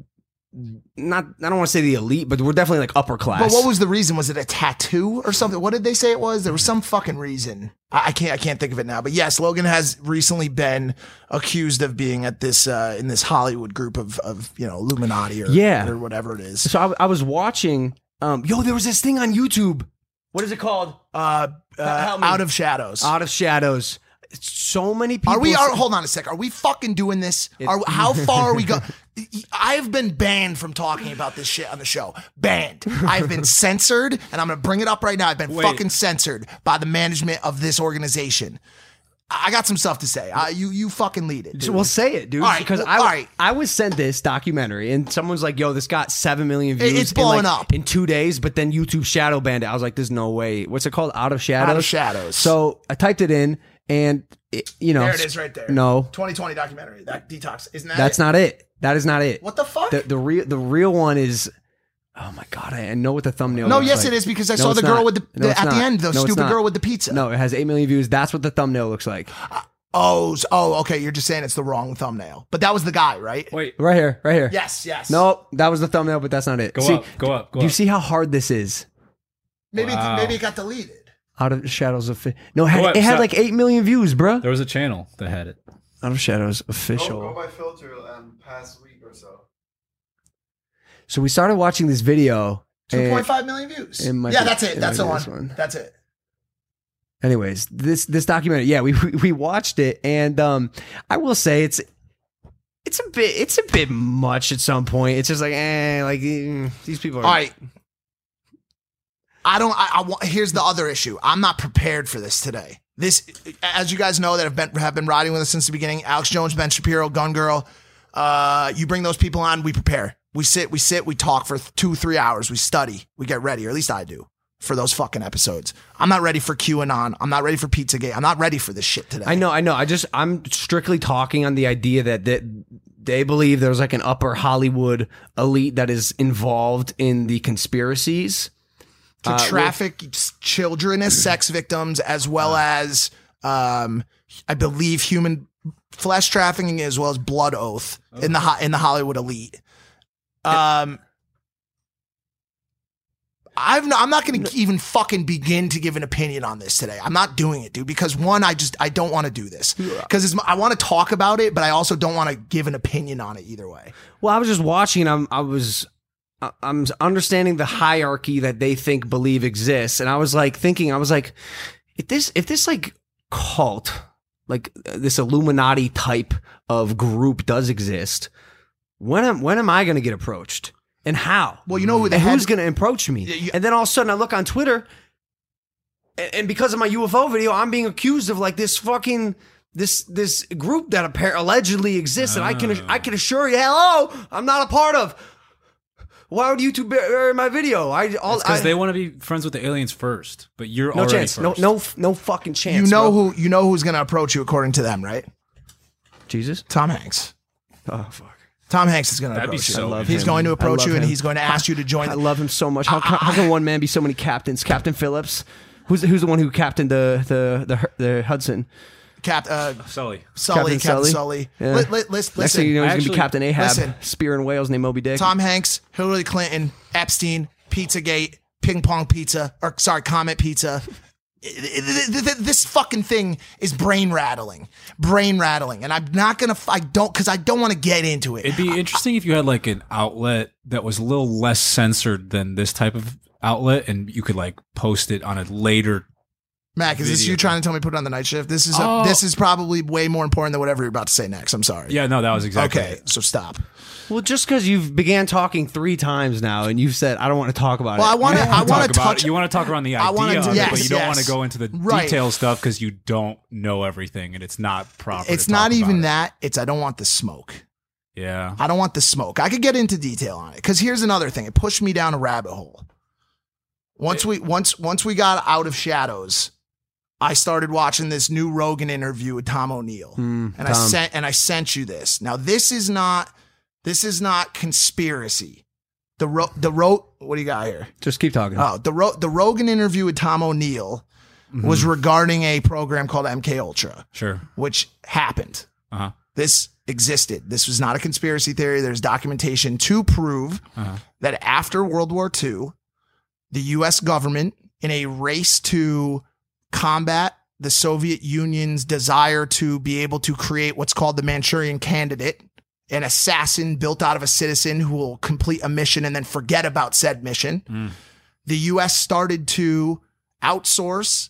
not I don't want to say the elite, but we're definitely like upper class. But what was the reason? Was it a tattoo or something? What did they say it was? There was some fucking reason. I, I can't I can't think of it now. But yes, Logan has recently been accused of being at this uh, in this Hollywood group of of you know Illuminati or Yeah. or whatever it is. So I, I was watching. Um, yo, there was this thing on YouTube. What is it called? Uh, uh, Help me. Out of Shadows. Out of Shadows. So many people. Are we? Are, hold on a sec. Are we fucking doing this? Are, how far are we going? I've been banned from talking about this shit on the show. Banned. I've been censored, and I'm going to bring it up right now. I've been Wait. fucking censored by the management of this organization. I got some stuff to say. Uh, you you fucking lead it. Dude. Well, say it, dude. All right, because well, I, all right. I was sent this documentary, and someone's like, "Yo, this got seven million views. It's in, blowing like, up. in two days." But then YouTube shadow banned it. I was like, "There's no way." What's it called? Out of Shadows. Out of Shadows. So I typed it in, and it, you know, There it is, right there. No, twenty twenty documentary. That detox. Isn't that? that's it? not it. That is not it. What the fuck? The, the real the real one is. Oh my god! I know what the thumbnail. No, looks yes, like. it is because I No, saw it's the girl not. with the, No, the it's at the not. end, the No, it's stupid not. girl with the pizza. No, it has eight million views. That's what the thumbnail looks like. Oh, s- oh, okay. You're just saying it's the wrong thumbnail, but that was the guy, right? Wait. Right here, right here. Yes, yes. No, that was the thumbnail, but that's not it. Go see, up. Go up. Go do you up. see how hard this is? Maybe Wow. maybe it got deleted. Out of Shadows of no, it had, Go up, it had stop. like eight million views, bruh. There was a channel that had it. Out of Shadows official. Go, go by filter um, past week or so. So we started watching this video. Two and- point five million views. it might Yeah, be- that's it. it That's might the be one. this one. That's it. Anyways, this this documentary, yeah, we we, we watched it, and um, I will say it's it's a bit it's a bit much at some point. It's just like, eh, like eh, these people are. All right. I don't. I, I want. Here's the other issue. I'm not prepared for this today. This, as you guys know, that have been have been riding with us since the beginning. Alex Jones, Ben Shapiro, Gun Girl. Uh, you bring those people on, we prepare. We sit, we sit, we talk for two, three hours. We study, we get ready, or at least I do, for those fucking episodes. I'm not ready for QAnon. I'm not ready for Pizzagate. I'm not ready for this shit today. I know, I know. I just I'm strictly talking on the idea that that they believe there's like an upper Hollywood elite that is involved in the conspiracies. to Uh, traffic s- children as sex victims, as well as, um, I believe, human flesh trafficking, as well as blood oath in the ho- in the Hollywood elite. Um, I've no, I'm not going to even fucking begin to give an opinion on this today. I'm not doing it, dude, because one, I just I don't want to do this because I want to talk about it, but I also don't want to give an opinion on it either way. Well, I was just watching. I'm I was I- I'm understanding the hierarchy that they think believe exists, and I was like thinking, I was like, if this if this like cult, like uh, this Illuminati type of group does exist, when am when am I going to get approached, and how? Well, you know who the and head- who's going to approach me? Yeah, you- And then all of a sudden, I look on Twitter, and, and because of my U F O video, I'm being accused of like this fucking. This this group that appar- allegedly exists, and I can I can assure you, hello, I'm not a part of. Why would YouTube bury my video? I all Because I- they want to be friends with the aliens first, but you're no already chance, no first. no no fucking chance. You know bro. who you know who's going to approach you according to them, right? Jesus. Tom Hanks. Oh fuck. Tom Hanks is going to That'd be approach you. so I love He's him. going to I approach love you, and him. he's going to ask you to join. I love him so much. How, how, how can one man be so many captains? Captain Phillips, who's who's the one who captained the the the, the Hudson? Cap, uh, Sully. Sully, Captain Captain Sully? Sully. Yeah. Li- li- listen, Next thing you know, he's gonna actually- be Captain Ahab, listen. spear in whales named Moby Dick. Tom Hanks, Hillary Clinton, Epstein, Pizzagate, Ping Pong Pizza, or sorry, Comet Pizza. This fucking thing is brain rattling, brain rattling, and I'm not gonna. I don't because I don't want to get into it. It'd be interesting if you had like an outlet that was a little less censored than this type of outlet, and you could like post it on a later Mac, is this video. you trying to tell me to put it on the night shift? This is a, Oh. this is probably way more important than whatever you're about to say next. I'm sorry. Yeah, no, that was exactly Okay, it. so stop. Well, just because you've began talking three times now and you've said I don't want to talk about Well, I it. want to. I Talk want to about touch. it. You want to talk around the I idea wanna of do- it, yes, but you don't yes. want to go into the Right. detail stuff because you don't know everything and it's not proper. It's to not talk even about that. It's I don't want the smoke. it. Yeah. I don't want the smoke. I could get into detail on it because here's another thing. It pushed me down a rabbit hole. Once we once once we got out of shadows, I started watching this new Rogan interview with Tom O'Neill, Mm, and I Tom. sent and I sent you this. Now this is not this is not conspiracy. The ro- the ro- what do you got here? Just keep talking. Oh, the ro- the Rogan interview with Tom O'Neill was regarding a program called M K Ultra, Sure. which happened. Uh-huh. This existed. This was not a conspiracy theory. There's documentation to prove Uh-huh. that after World War Two, the U S government, in a race to combat the Soviet Union's desire to be able to create what's called the Manchurian Candidate, an assassin built out of a citizen who will complete a mission and then forget about said mission, Mm. the U S started to outsource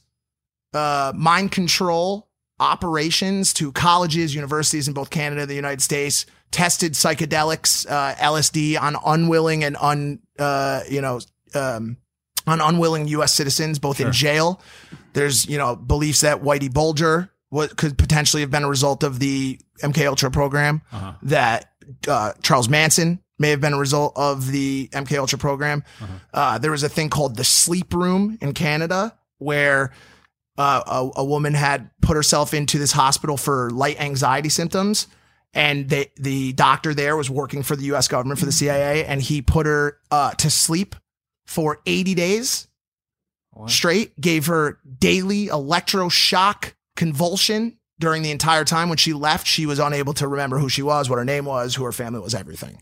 uh, mind control operations to colleges, universities in both Canada and the United States, tested psychedelics, uh, L S D on unwilling and un, uh, you know, um, on unwilling U S citizens, both in jail. There's, you know, beliefs that Whitey Bulger what could potentially have been a result of the M K Ultra program, Uh-huh. that uh, Charles Manson may have been a result of the M K Ultra program. Uh-huh. Uh, there was a thing called the sleep room in Canada where uh, a, a woman had put herself into this hospital for light anxiety symptoms. And they, the doctor there was working for the U S government, for the C I A, and he put her uh, to sleep for eighty days straight, gave her daily electroshock convulsion during the entire time. When she left, she was unable to remember who she was, what her name was, who her family was, everything.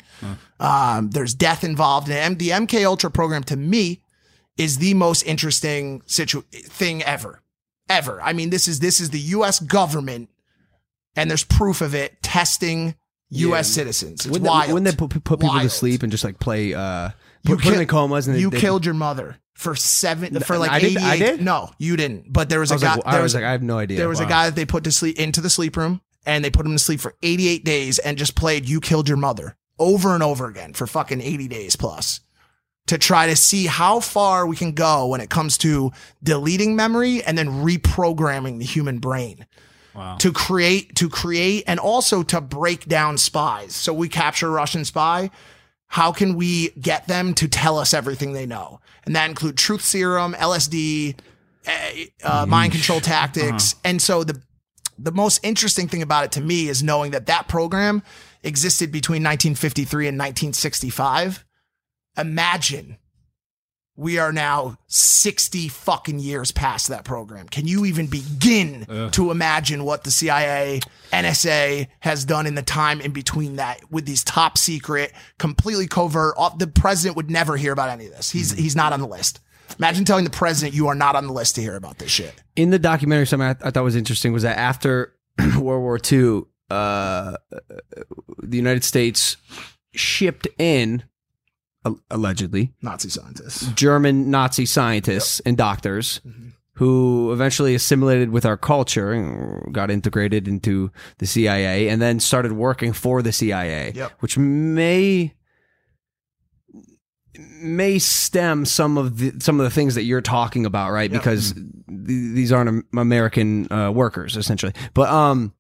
Um, there's death involved. And the M K Ultra program, to me, is the most interesting situ- thing ever. Ever. I mean, this is this is the U S government, and there's proof of it, testing U S Yeah. citizens. It's Wouldn't they, wild. wouldn't they put, put people to Wild. sleep and just like play, uh, You put, put them kill- in comas and they, you they, killed your mother for seven for like I did- eighty-eight. I did? No, you didn't. But there was I a was guy. like, there I was, was like, I have no idea. there was a Wow. guy that they put to sleep into the sleep room, and they put him to sleep for eighty-eight days and just played "You Killed Your Mother" over and over again for fucking eighty days plus, to try to see how far we can go when it comes to deleting memory and then reprogramming the human brain. Wow. To create, to create, and also to break down spies. So we capture a Russian spy. How can we get them to tell us everything they know? And that include truth serum, L S D, uh, uh, mind control tactics. And so the the most interesting thing about it to me is knowing that that program existed between nineteen fifty-three and nineteen sixty-five. Imagine we are now sixty fucking years past that program. Can you even begin Ugh. to imagine what the C I A, N S A has done in the time in between that with these top secret, completely covert? off- The president would never hear about any of this. He's he's not on the list. Imagine telling the president you are not on the list to hear about this shit. In the documentary, something I, I thought was interesting was that after World War Two, uh, the United States shipped in, al- allegedly, Nazi scientists. German Nazi scientists and doctors who eventually assimilated with our culture and got integrated into the C I A and then started working for the C I A, Yep. which may may stem some of the some of the things that you're talking about, right? Yep. Because th- these aren't Am- American uh, workers, essentially. But um,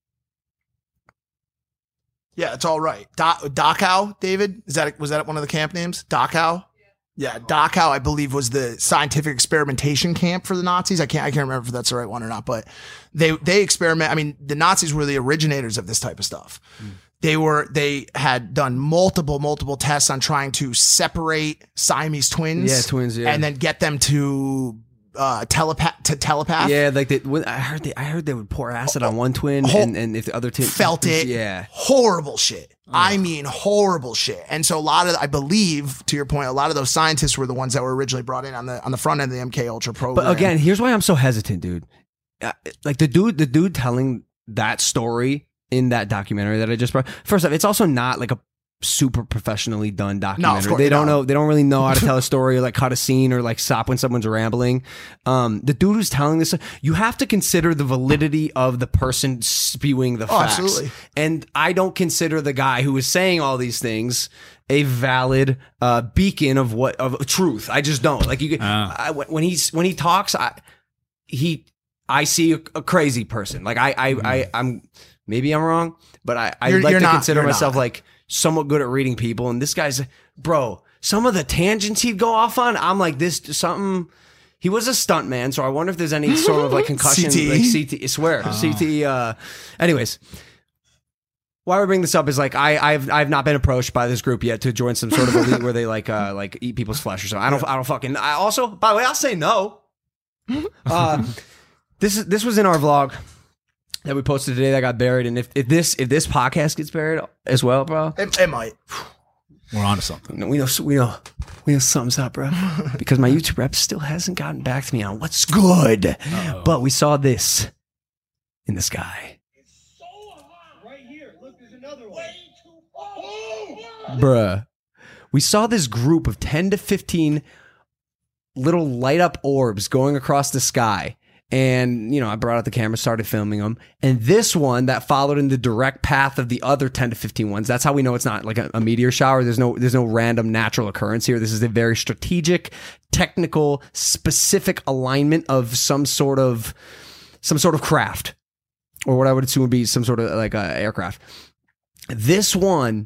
Yeah, it's all right. Do- Dachau, David, is that was that one of the camp names? Dachau. Yeah, Dachau, I believe, was the scientific experimentation camp for the Nazis. I can't, I can't remember if that's the right one or not, but they they experiment. I mean, the Nazis were the originators of this type of stuff. They were they had done multiple multiple tests on trying to separate Siamese twins. Yeah, twins, yeah. and then get them to uh, telepath to telepath. yeah, like they, when, I heard they, I heard they would pour acid on one twin, Whole- and, and if the other twin felt it. yeah. Horrible shit. I mean, horrible shit. And so a lot of, I believe, to your point, a lot of those scientists were the ones that were originally brought in on the on the front end of the M K Ultra program. But again, here's why I'm so hesitant, dude. Uh, Like the dude, the dude telling that story in that documentary that I just brought. First off, it's also not like a super professionally done documentary. course they they don't don't. know. They don't really know how to tell a story or like cut a scene or like stop when someone's rambling. Um, the dude who's telling this, you have to consider the validity of the person spewing the Oh, facts. absolutely. And I don't consider the guy who is saying all these things a valid uh, beacon of what of truth. I just don't like you. Ah. I, when he's when he talks, I he I see a, a crazy person. Like I I, I I'm maybe I'm wrong, but I I You're- like you're to not- consider you're myself not. like somewhat good at reading people. And this guy's bro. Some of the tangents he'd go off on, I'm like this something. He was a stunt man, so I wonder if there's any sort of like concussion, C T E? like C T. I swear, C T E. Uh, anyways. Why we bring this up is like I I've I've not been approached by this group yet to join some sort of elite where they like uh like eat people's flesh or something. I don't I don't fucking I also by the way I'll say no. Uh, this is this was in our vlog that we posted today that got buried, and if, if this if this podcast gets buried as well, bro, It, it might. We're on to something. we know we know we know something's up, bro. Because my YouTube rep still hasn't gotten back to me on what's good. Uh-oh. But we saw this in the sky. Bruh. We saw this group of ten to fifteen little light up orbs going across the sky. And, you know, I brought out the camera, started filming them. And this one that followed in the direct path of the other ten to fifteen ones. That's how we know it's not like a, a meteor shower. There's no there's no random natural occurrence here. This is a very strategic, technical, specific alignment of some sort of some sort of craft. Or what I would assume would be some sort of like a aircraft. This one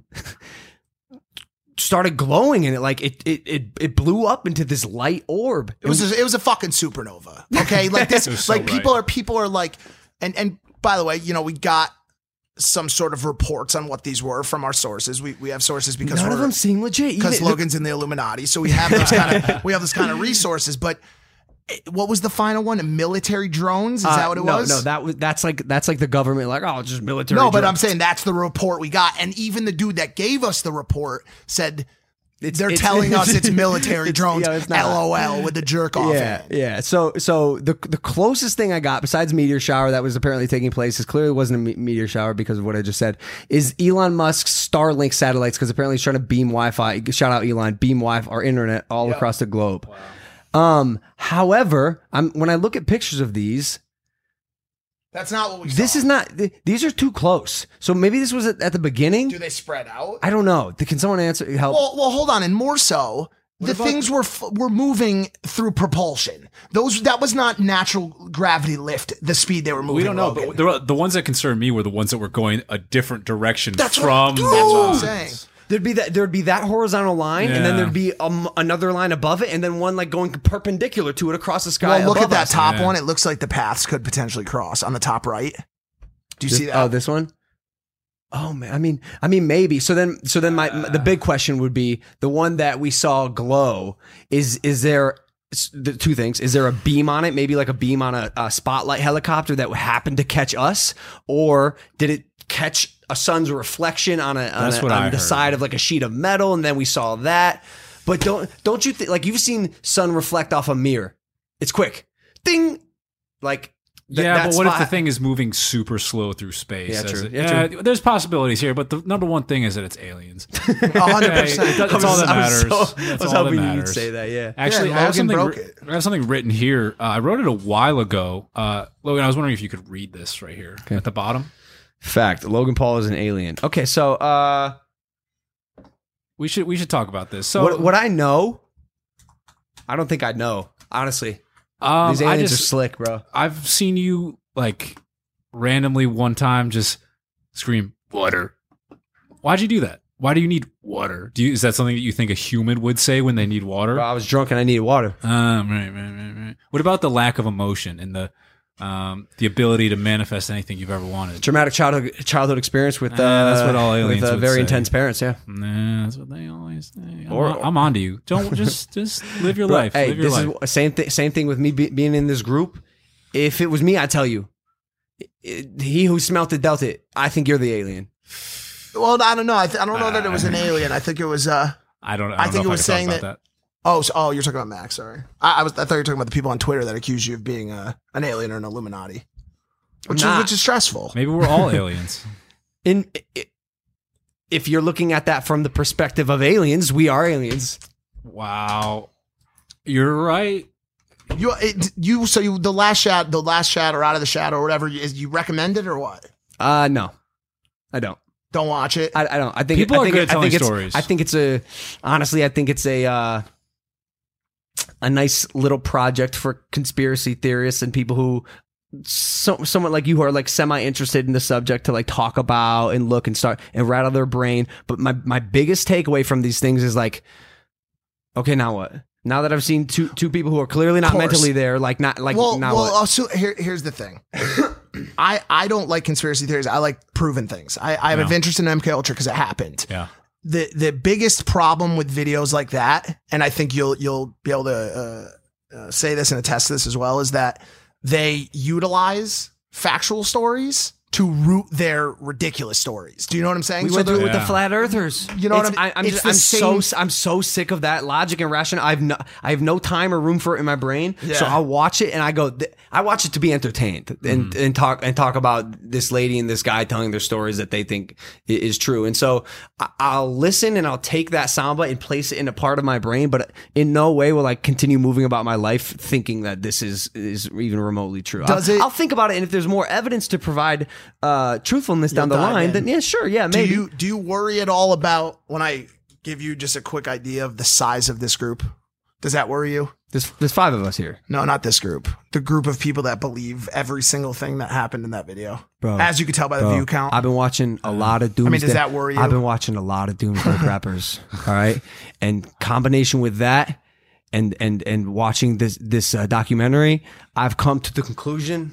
started glowing and it like it it it, it blew up into this light orb. It was a, it was a fucking supernova. Okay, like this, was so like people right. are people are like, and and by the way, you know, we got some sort of reports on what these were from our sources. We we have sources because None we're, of them seem legit. because Even- Logan's in the Illuminati, so we have those kind of we have this kind of resources. But it- what was the final one? Military drones? Is Uh, that what it no, was? No, that was that's like that's like the government, like, oh, just military. No, but I'm drones. saying that's the report we got, and even the dude that gave us the report said. It's- They're it's- telling us it's military it's- drones. yeah, it's not. LOL with the jerk off. Yeah, hand. yeah. So, so the the closest thing I got besides meteor shower that was apparently taking place, is clearly wasn't a me- meteor shower because of what I just said, is Elon Musk's Starlink satellites, because apparently he's trying to beam Wi-Fi. Shout out Elon, beam Wi-Fi or internet all across the globe. Um, however, I'm when I look at pictures of these, That's not what we. this saw. is not. th- These are too close. So maybe this was at, at the beginning. Do they spread out? I don't know. Can someone answer? Help. Well, well, hold on. And more so, the about- things were f- were moving through propulsion. Those that was not natural gravity lift. The speed they were moving. We don't know, Logan. but the, the ones that concern me were the ones that were going a different direction That's what- from. that's what I'm the saying. suns. There'd be that. There'd be that horizontal line, and then Yeah. there'd be um, another line above it, and then one like going perpendicular to it across the sky. Well, look at above that us. top Yeah. one. It looks like the paths could potentially cross on the top right. Do you This- see that? Oh, this one. Oh man, I mean, I mean, maybe. So then, so then, my the big question would be the one that we saw glow. Is is there s- the two things? Is there a beam on it? Maybe like a beam on a, a spotlight helicopter that happened to catch us, or did it catch a sun's reflection on a on, That's a- what on I the heard. side of like a sheet of metal, and then we saw that? But don't don't you think like you've seen sun reflect off a mirror? It's quick, ding, like. th- Yeah, that but what if spot- the thing is moving super slow through space? Yeah, as true. it- Yeah, yeah, there's possibilities here, but the number one thing is that it's aliens. A hundred Okay, percent. it does- That's all that I was matters. so- I That's was all that hoping you'd matters. say that. Yeah. Actually, Yeah, I, have Logan something, broke wri- it. I have something written here. Uh, I wrote it a while ago. Uh, Logan, I was wondering if you could read this right here at the bottom. Fact: Logan Paul is an alien. Okay, so uh, We should we should talk about this. So what what I know, I don't think I know. Honestly, um, these I aliens just are slick, bro. I've seen you like randomly one time just scream water. Why'd you do that? Why do you need water? Do you, is that something that you think a human would say when they need water? Bro, I was drunk and I needed water. Um, right, right, right, right. What about the lack of emotion and the um the ability to manifest anything you've ever wanted? Traumatic childhood childhood experience with uh, Uh, that's what all aliens with uh, would very say. intense parents. Yeah. Nah, that's what they always say. I'm, Or- on, I'm on to you. Don't just just live your Bro, life. hey, live your this life. is same thing. Same thing with me be, being in this group. If it was me, I'd tell you. It- he who smelt it dealt it. I think you're the alien. Well, I don't know. I, th- I don't know that it was an alien. I think it was. uh I don't. I, I don't think know it if was I can saying talk that- about Oh, so, oh, you're talking about Max. Sorry, I, I was. I thought you were talking about the people on Twitter that accuse you of being uh, an alien or an Illuminati, which is Nah. which is stressful. Maybe we're all aliens. In it, if you're looking at that from the perspective of aliens, we are aliens. Wow. You're right. You, it, you, so you, the last shot, the last shot or Out of the Shadow or whatever, is you recommend it or what? Uh, no, I don't. Don't watch it. I, I don't. I think People I are think, good at I telling think it's, stories. I think it's a, honestly, I think it's a, uh, a nice little project for conspiracy theorists and people who, so, someone like you who are like semi interested in the subject to like talk about and look and start and rattle their brain. But my, my biggest takeaway from these things is like, okay, now what? Now that I've seen two two people who are clearly not Course. mentally there, like not like well, now well, what? also here, here's the thing. I, I don't like conspiracy theories. I like proven things. I, I have Yeah. an interest in M K Ultra because it happened. Yeah. The the biggest problem with videos like that, and I think you'll you'll be able to uh, uh, say this and attest to this as well, is that they utilize factual stories to root their ridiculous stories. Do you know what I'm saying? We So went through it they're- with the Yeah. flat earthers. You know what It's- I mean? I, I'm It's just, the I'm same- so I'm so sick of that logic and rationale. I've no I have no time or room for it in my brain. So Yeah. I'll watch it and I go. th- I watch it to be entertained and and talk and talk about this lady and this guy telling their stories that they think i- is true. And so I- I'll listen and I'll take that soundbite and place it in a part of my brain. But in no way will I continue moving about my life thinking that this is is even remotely true. Does I'll, it- I'll think about it, and if there's more evidence to provide uh, truthfulness down the dive line, in. then yeah, sure, yeah, Do maybe. you do you worry at all about when I give you just a quick idea of the size of this group? Does that worry you? There's, there's five of us here. No, not this group. The group of people that believe every single thing that happened in that video. Bro. As you can tell by the Bro, view count. I've been watching a lot of doomsday. mean, does that worry you? I've been watching a lot of doomsday preppers. All right, and combination with that, and and and watching this this uh, documentary, I've come to the conclusion: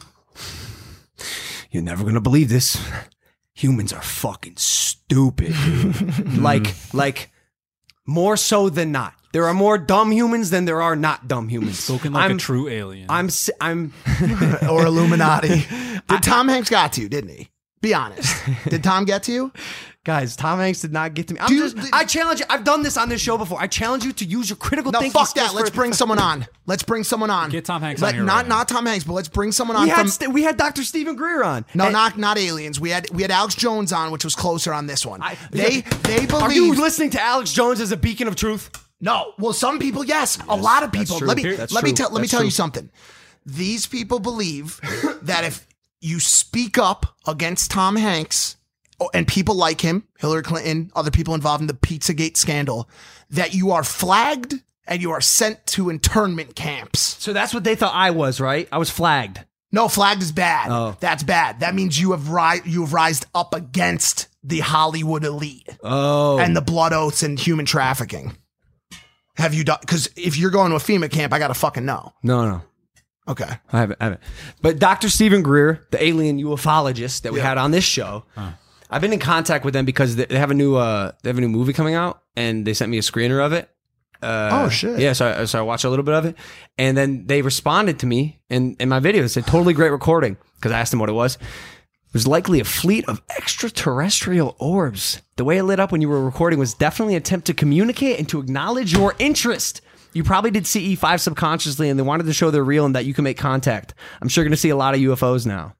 you're never gonna believe this. Humans are fucking stupid, dude. like like more so than not. There are more dumb humans than there are not dumb humans. Spoken like I'm, a true alien. I'm si- I'm. or Illuminati. Did Tom Hanks got to you, didn't he? Be honest. Did Tom get to you? Guys, Tom Hanks did not get to me. I'm Dude, just, the- I challenge you. I've done this on this show before. I challenge you to use your critical No, thinking. fuck skills that. Let's for- bring someone on. Let's bring someone on. Get Tom Hanks Let- on here Not right now. not Tom Hanks, but let's bring someone on We had from St- we had Doctor Stephen Greer on. No, And- not not aliens. We had we had Alex Jones on, which was closer on this one. I- they they Are you believe listening to Alex Jones as a beacon of truth? No. Well, some people, yes. A lot of people. true. Let me Here- that's let me true. tell let me That's tell true. you something. These people believe that if you speak up against Tom Hanks oh, and people like him, Hillary Clinton, other people involved in the Pizzagate scandal, that you are flagged and you are sent to internment camps. So that's what they thought I was, right? I was flagged. No, flagged is bad. Oh. That's bad. That means you have ri- you have rised up against the Hollywood elite Oh, and the blood oaths and human trafficking. Have you done? Because if you're going to a FEMA camp, I gotta fucking know. no, no. Okay. I haven't, I haven't. But Doctor Stephen Greer, the alien ufologist that we Yeah. had on this show, I've been in contact with them because they they have a new uh, they have a new movie coming out, and they sent me a screener of it. Uh, Oh, shit. Yeah, so I, so I watched a little bit of it, and then they responded to me in, in my video. They said, "Totally great recording," because I asked them what it was. It was likely a fleet of extraterrestrial orbs. The way it lit up when you were recording was definitely an attempt to communicate and to acknowledge your interest. You probably did C E five subconsciously, and they wanted to show they're real and that you can make contact. I'm sure you're going to see a lot of U F Os now.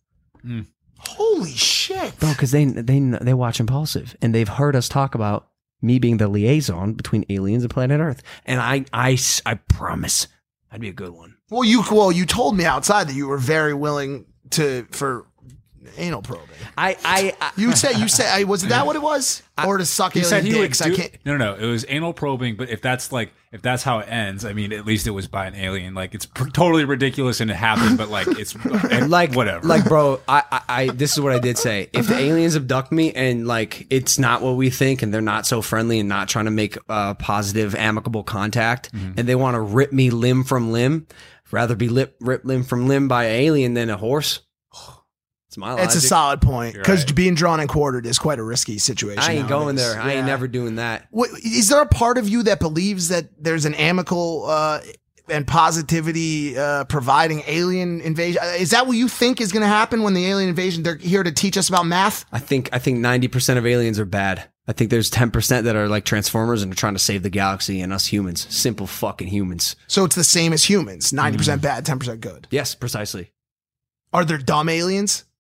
Holy shit. Bro, because they, they, they watch Impulsive, and they've heard us talk about me being the liaison between aliens and planet Earth. And I, I, I promise I'd be a good one. Well, you well you told me outside that you were very willing to for anal probing. I, I, I You said you said I- was that what it was, or to suck He alien said he would dicks? I do, can't. no, no, it was anal probing. But if that's like, if that's how it ends, I mean, at least it was by an alien. Like, it's pr- totally ridiculous and it happened, but like, it's like whatever. Like, bro, I, I, I, this is what I did say. If the aliens abduct me and like it's not what we think, and they're not so friendly and not trying to make uh, positive, amicable contact, and they want to rip me limb from limb, rather be lip, ripped limb from limb by an alien than a horse. It's my logic. It's a solid point because right. being drawn and quartered is quite a risky situation. I ain't going nowadays. there. I ain't Yeah. never doing that. What, is there a part of you that believes that there's an amicable uh, and positivity uh, providing alien invasion? Is that what you think is going to happen when the alien invasion? They're here to teach us about math. I think I think ninety percent of aliens are bad. I think there's ten percent that are like Transformers and are trying to save the galaxy and us humans. Simple fucking humans. So it's the same as humans: ninety percent bad, ten percent good. Yes, precisely. Are there dumb aliens?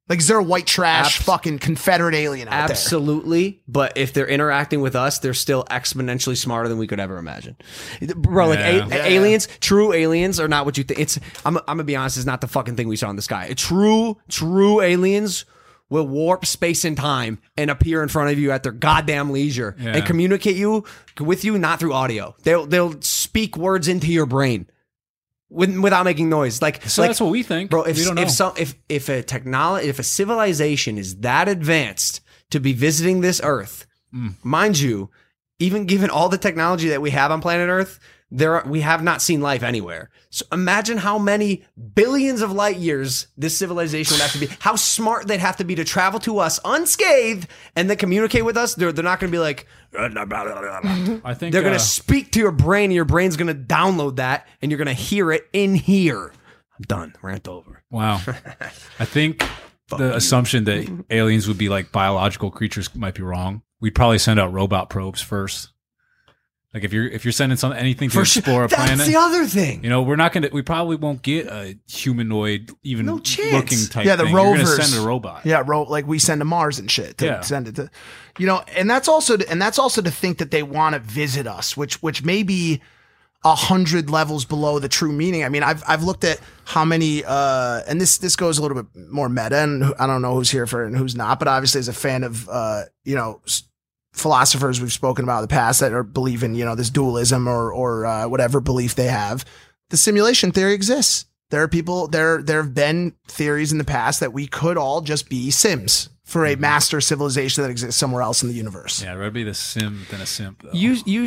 Like, is there a white trash Abs- fucking Confederate alien out Absolutely. But if they're interacting with us, they're still exponentially smarter than we could ever imagine. Bro, like Yeah. a- Yeah. aliens, true aliens are not what you think. It's, I'm, I'm gonna be honest, it's not the fucking thing we saw in the sky. True, true aliens will warp space and time and appear in front of you at their goddamn leisure Yeah. and communicate you with you, not through audio. They'll, they'll speak words into your brain. With, without making noise, like So like, that's what we think. bro. If we don't know. if some if if a technology if a civilization is that advanced to be visiting this Earth, Mm. mind you, even given all the technology that we have on planet Earth, there are, we have not seen life anywhere. So imagine how many billions of light years this civilization would have to be. How smart they'd have to be to travel to us unscathed and then communicate with us. They're they're not going to be like. I think They're going uh, to speak to your brain, and your brain's going to download that, and you're going to hear it in here. I'm done. Rant over. Wow. I think the assumption that aliens would be like biological creatures might be wrong. We'd probably send out robot probes first. Like if you're if you're sending some anything to For sure. explore a That's planet, the other thing. you know, we're not gonna. We probably won't get a humanoid, even No chance. looking type. Yeah, the thing. You're gonna rovers. send a robot. Yeah, ro- like we send to Mars and shit to Yeah. send it to, you know, and that's also and that's also to think that they want to visit us, which which may be a hundred levels below the true meaning. I mean, I've I've looked at how many, uh, and this this goes a little bit more meta, and I don't know who's here for it and who's not, but obviously as a fan of, uh, you know. s- philosophers we've spoken about in the past that are believe in, you know, this dualism or or uh, whatever belief they have, the simulation theory exists. There are people there. There have been theories in the past that we could all just be Sims for a master civilization that exists somewhere else in the universe. Yeah, I'd rather be the sim than a simp. Though. You you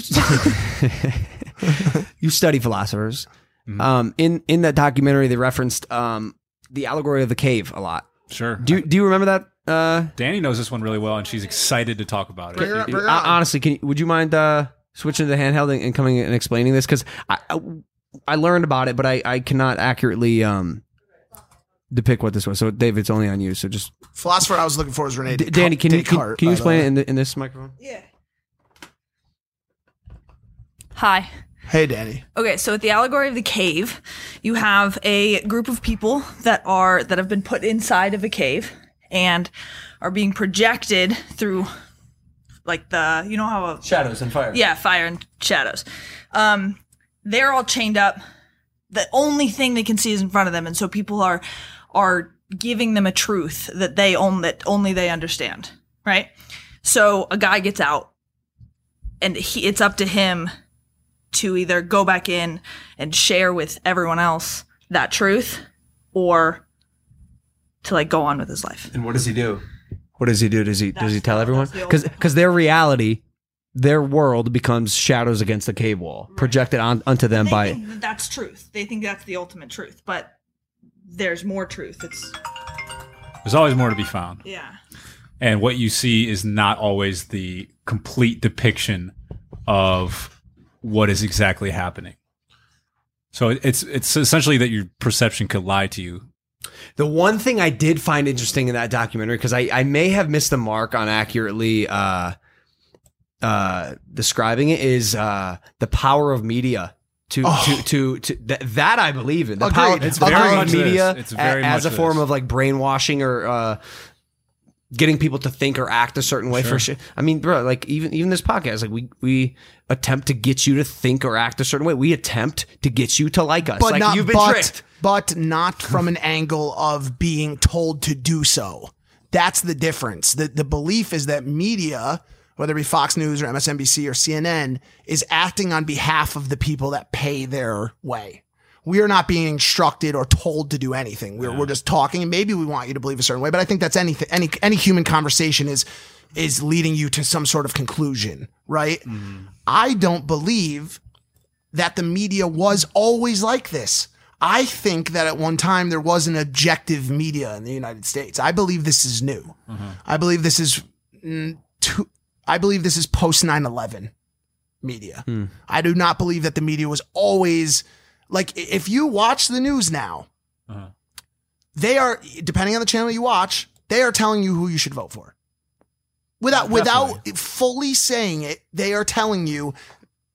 you study philosophers. Mhm. Um, in in that documentary, they referenced um the allegory of the cave a lot. sure. Do do you remember that? Uh, Danny knows this one really well, and she's excited to talk about it. Bring her up, bring her hon- on. honestly, can you, would you mind uh switching to the handheld and, and coming and explaining this? Because I, I I learned about it, but I I cannot accurately um depict what this was. So Dave, it's only on you. So just Philosopher I was looking for is Rene D- Descartes- Danny, can you can, Descartes, can you by the explain way. it in, the, in this microphone? Yeah. Hi. Hey, Danny. Okay, so at the allegory of the cave, you have a group of people that are that have been put inside of a cave and are being projected through like the you know how a Shadows and fire. yeah, fire and shadows. Um, they're all chained up. The only thing they can see is in front of them, and so people are are giving them a truth that they own that only they understand. Right. So a guy gets out, and he, it's up to him to either go back in and share with everyone else that truth, or to like go on with his life. And what does he do? What does he do? Does he does he That's tell the- everyone? that's the Because ultimate because their reality, their world becomes shadows against the cave wall, projected on onto them They by. think that that's truth. They think that's the ultimate truth, but there's more truth. It's There's always more to be found. yeah. And what you see is not always the complete depiction of what is exactly happening. So it's it's essentially that your perception could lie to you. The one thing I did find interesting in that documentary, because I, I may have missed the mark on accurately uh, uh, describing it, is uh, the power of media. To, Oh. to to to th- that I believe in the Agreed. power, It's the very power much of media this. It's a- very as much a form this. of like brainwashing or uh, getting people to think or act a certain way. Sure. For sure. I mean, bro, like even even this podcast, like we we attempt to get you to think or act a certain way. We attempt to get you to like us. But like not, you've been but, tricked. but not from an angle of being told to do so. That's the difference. The the belief is that media, whether it be Fox News or M S N B C or C N N, is acting on behalf of the people that pay their way. We are not being instructed or told to do anything. We're, we're just talking, and maybe we want you to believe a certain way, but I think that's anything, any, any human conversation is, is leading you to some sort of conclusion, right? I don't believe that the media was always like this. I think that at one time there was an objective media in the United States. I believe this is new. I believe this is, mm, to, I believe this is post nine eleven media. I do not believe that the media was always like, i- if you watch the news now, Uh-huh. they are, depending on the channel you watch, they are telling you who you should vote for. Without, Definitely. without fully saying it, they are telling you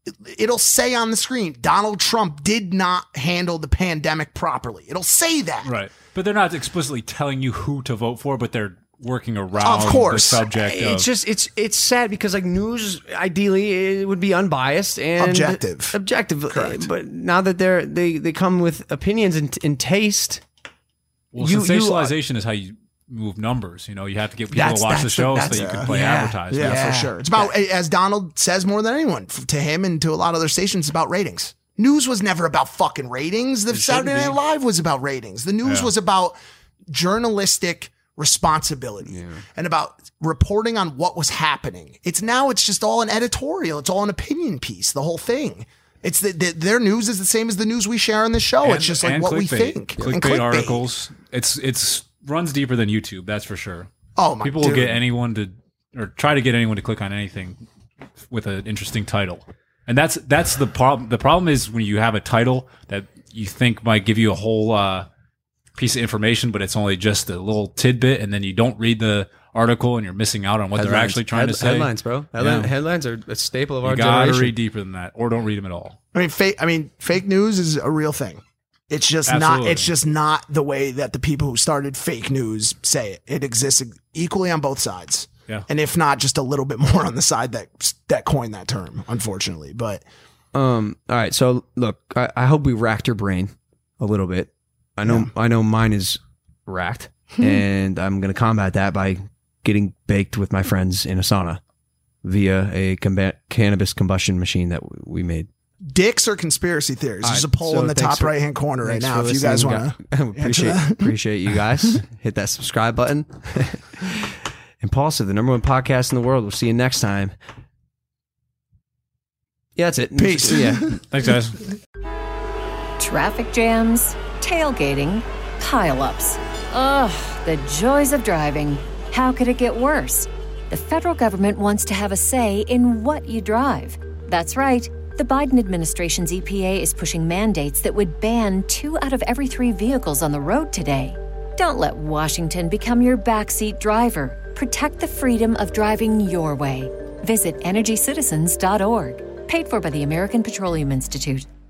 it'll say on the screen, Donald Trump did not handle the pandemic properly. It'll say that. Right. But they're not explicitly telling you who to vote for, but they're working around Of course. the subject of. It's just it's it's sad because like news ideally it would be unbiased and Objective. objective. Correct. But now that they're they they come with opinions and, and taste. well, you- you- sensationalization is how you move numbers. You know, you have to get people That's- to watch the that's show the- so that that's you a- can play yeah. advertisements. Yeah, Yeah. for sure. It's about, as Donald says more than anyone, f- to him and to a lot of other stations, it's about ratings. News was never about fucking ratings. The Saturday Night be. Live was about ratings. The news Yeah. was about journalistic responsibility and about reporting on what was happening. It's now it's just all an editorial. It's all an opinion piece, the whole thing. It's the, the, their news is the same as the news we share on the show. And- it's just like and what we clickbait. think. Clickbait, And clickbait. articles. It's it's runs deeper than YouTube. That's for sure. Oh my People dude. will get anyone to or try to get anyone to click on anything with an interesting title. And that's that's the problem. The problem is when you have a title that you think might give you a whole uh, piece of information, but it's only just a little tidbit, and then you don't read the article, and you're missing out on what they're Headlines. actually trying Head- to say. Headlines, bro. Headline, Yeah. Headlines are a staple of You our gotta generation. read deeper than that, or don't read them at all. I mean, fake. I mean, fake news is a real thing. It's just not. Absolutely. It's just not the way that the people who started fake news say it. It exists equally on both sides, Yeah. and if not, just a little bit more on the side that that coined that term. Unfortunately, but Um. All right. So look, I, I hope we racked your brain a little bit. I know. I know mine is racked, and I'm going to combat that by getting baked with my friends in a sauna via a comba- cannabis combustion machine that w- we made. dicks or conspiracy theories. There's a right, poll so in the thanks top for- right hand corner right Thanks now. for If you guys listening. want Gu- to, appreciate that. appreciate you guys. Hit that subscribe button. Impulsive, the number one podcast in the world. We'll see you next time. Yeah, that's it. Peace. Yeah. Thanks, guys. Traffic jams, tailgating, pileups. Ugh, the joys of driving. How could it get worse? The federal government wants to have a say in what you drive. That's right. The Biden administration's E P A is pushing mandates that would ban two out of every three vehicles on the road today. Don't let Washington become your backseat driver. Protect the freedom of driving your way. Visit energy citizens dot org. Paid for by the American Petroleum Institute.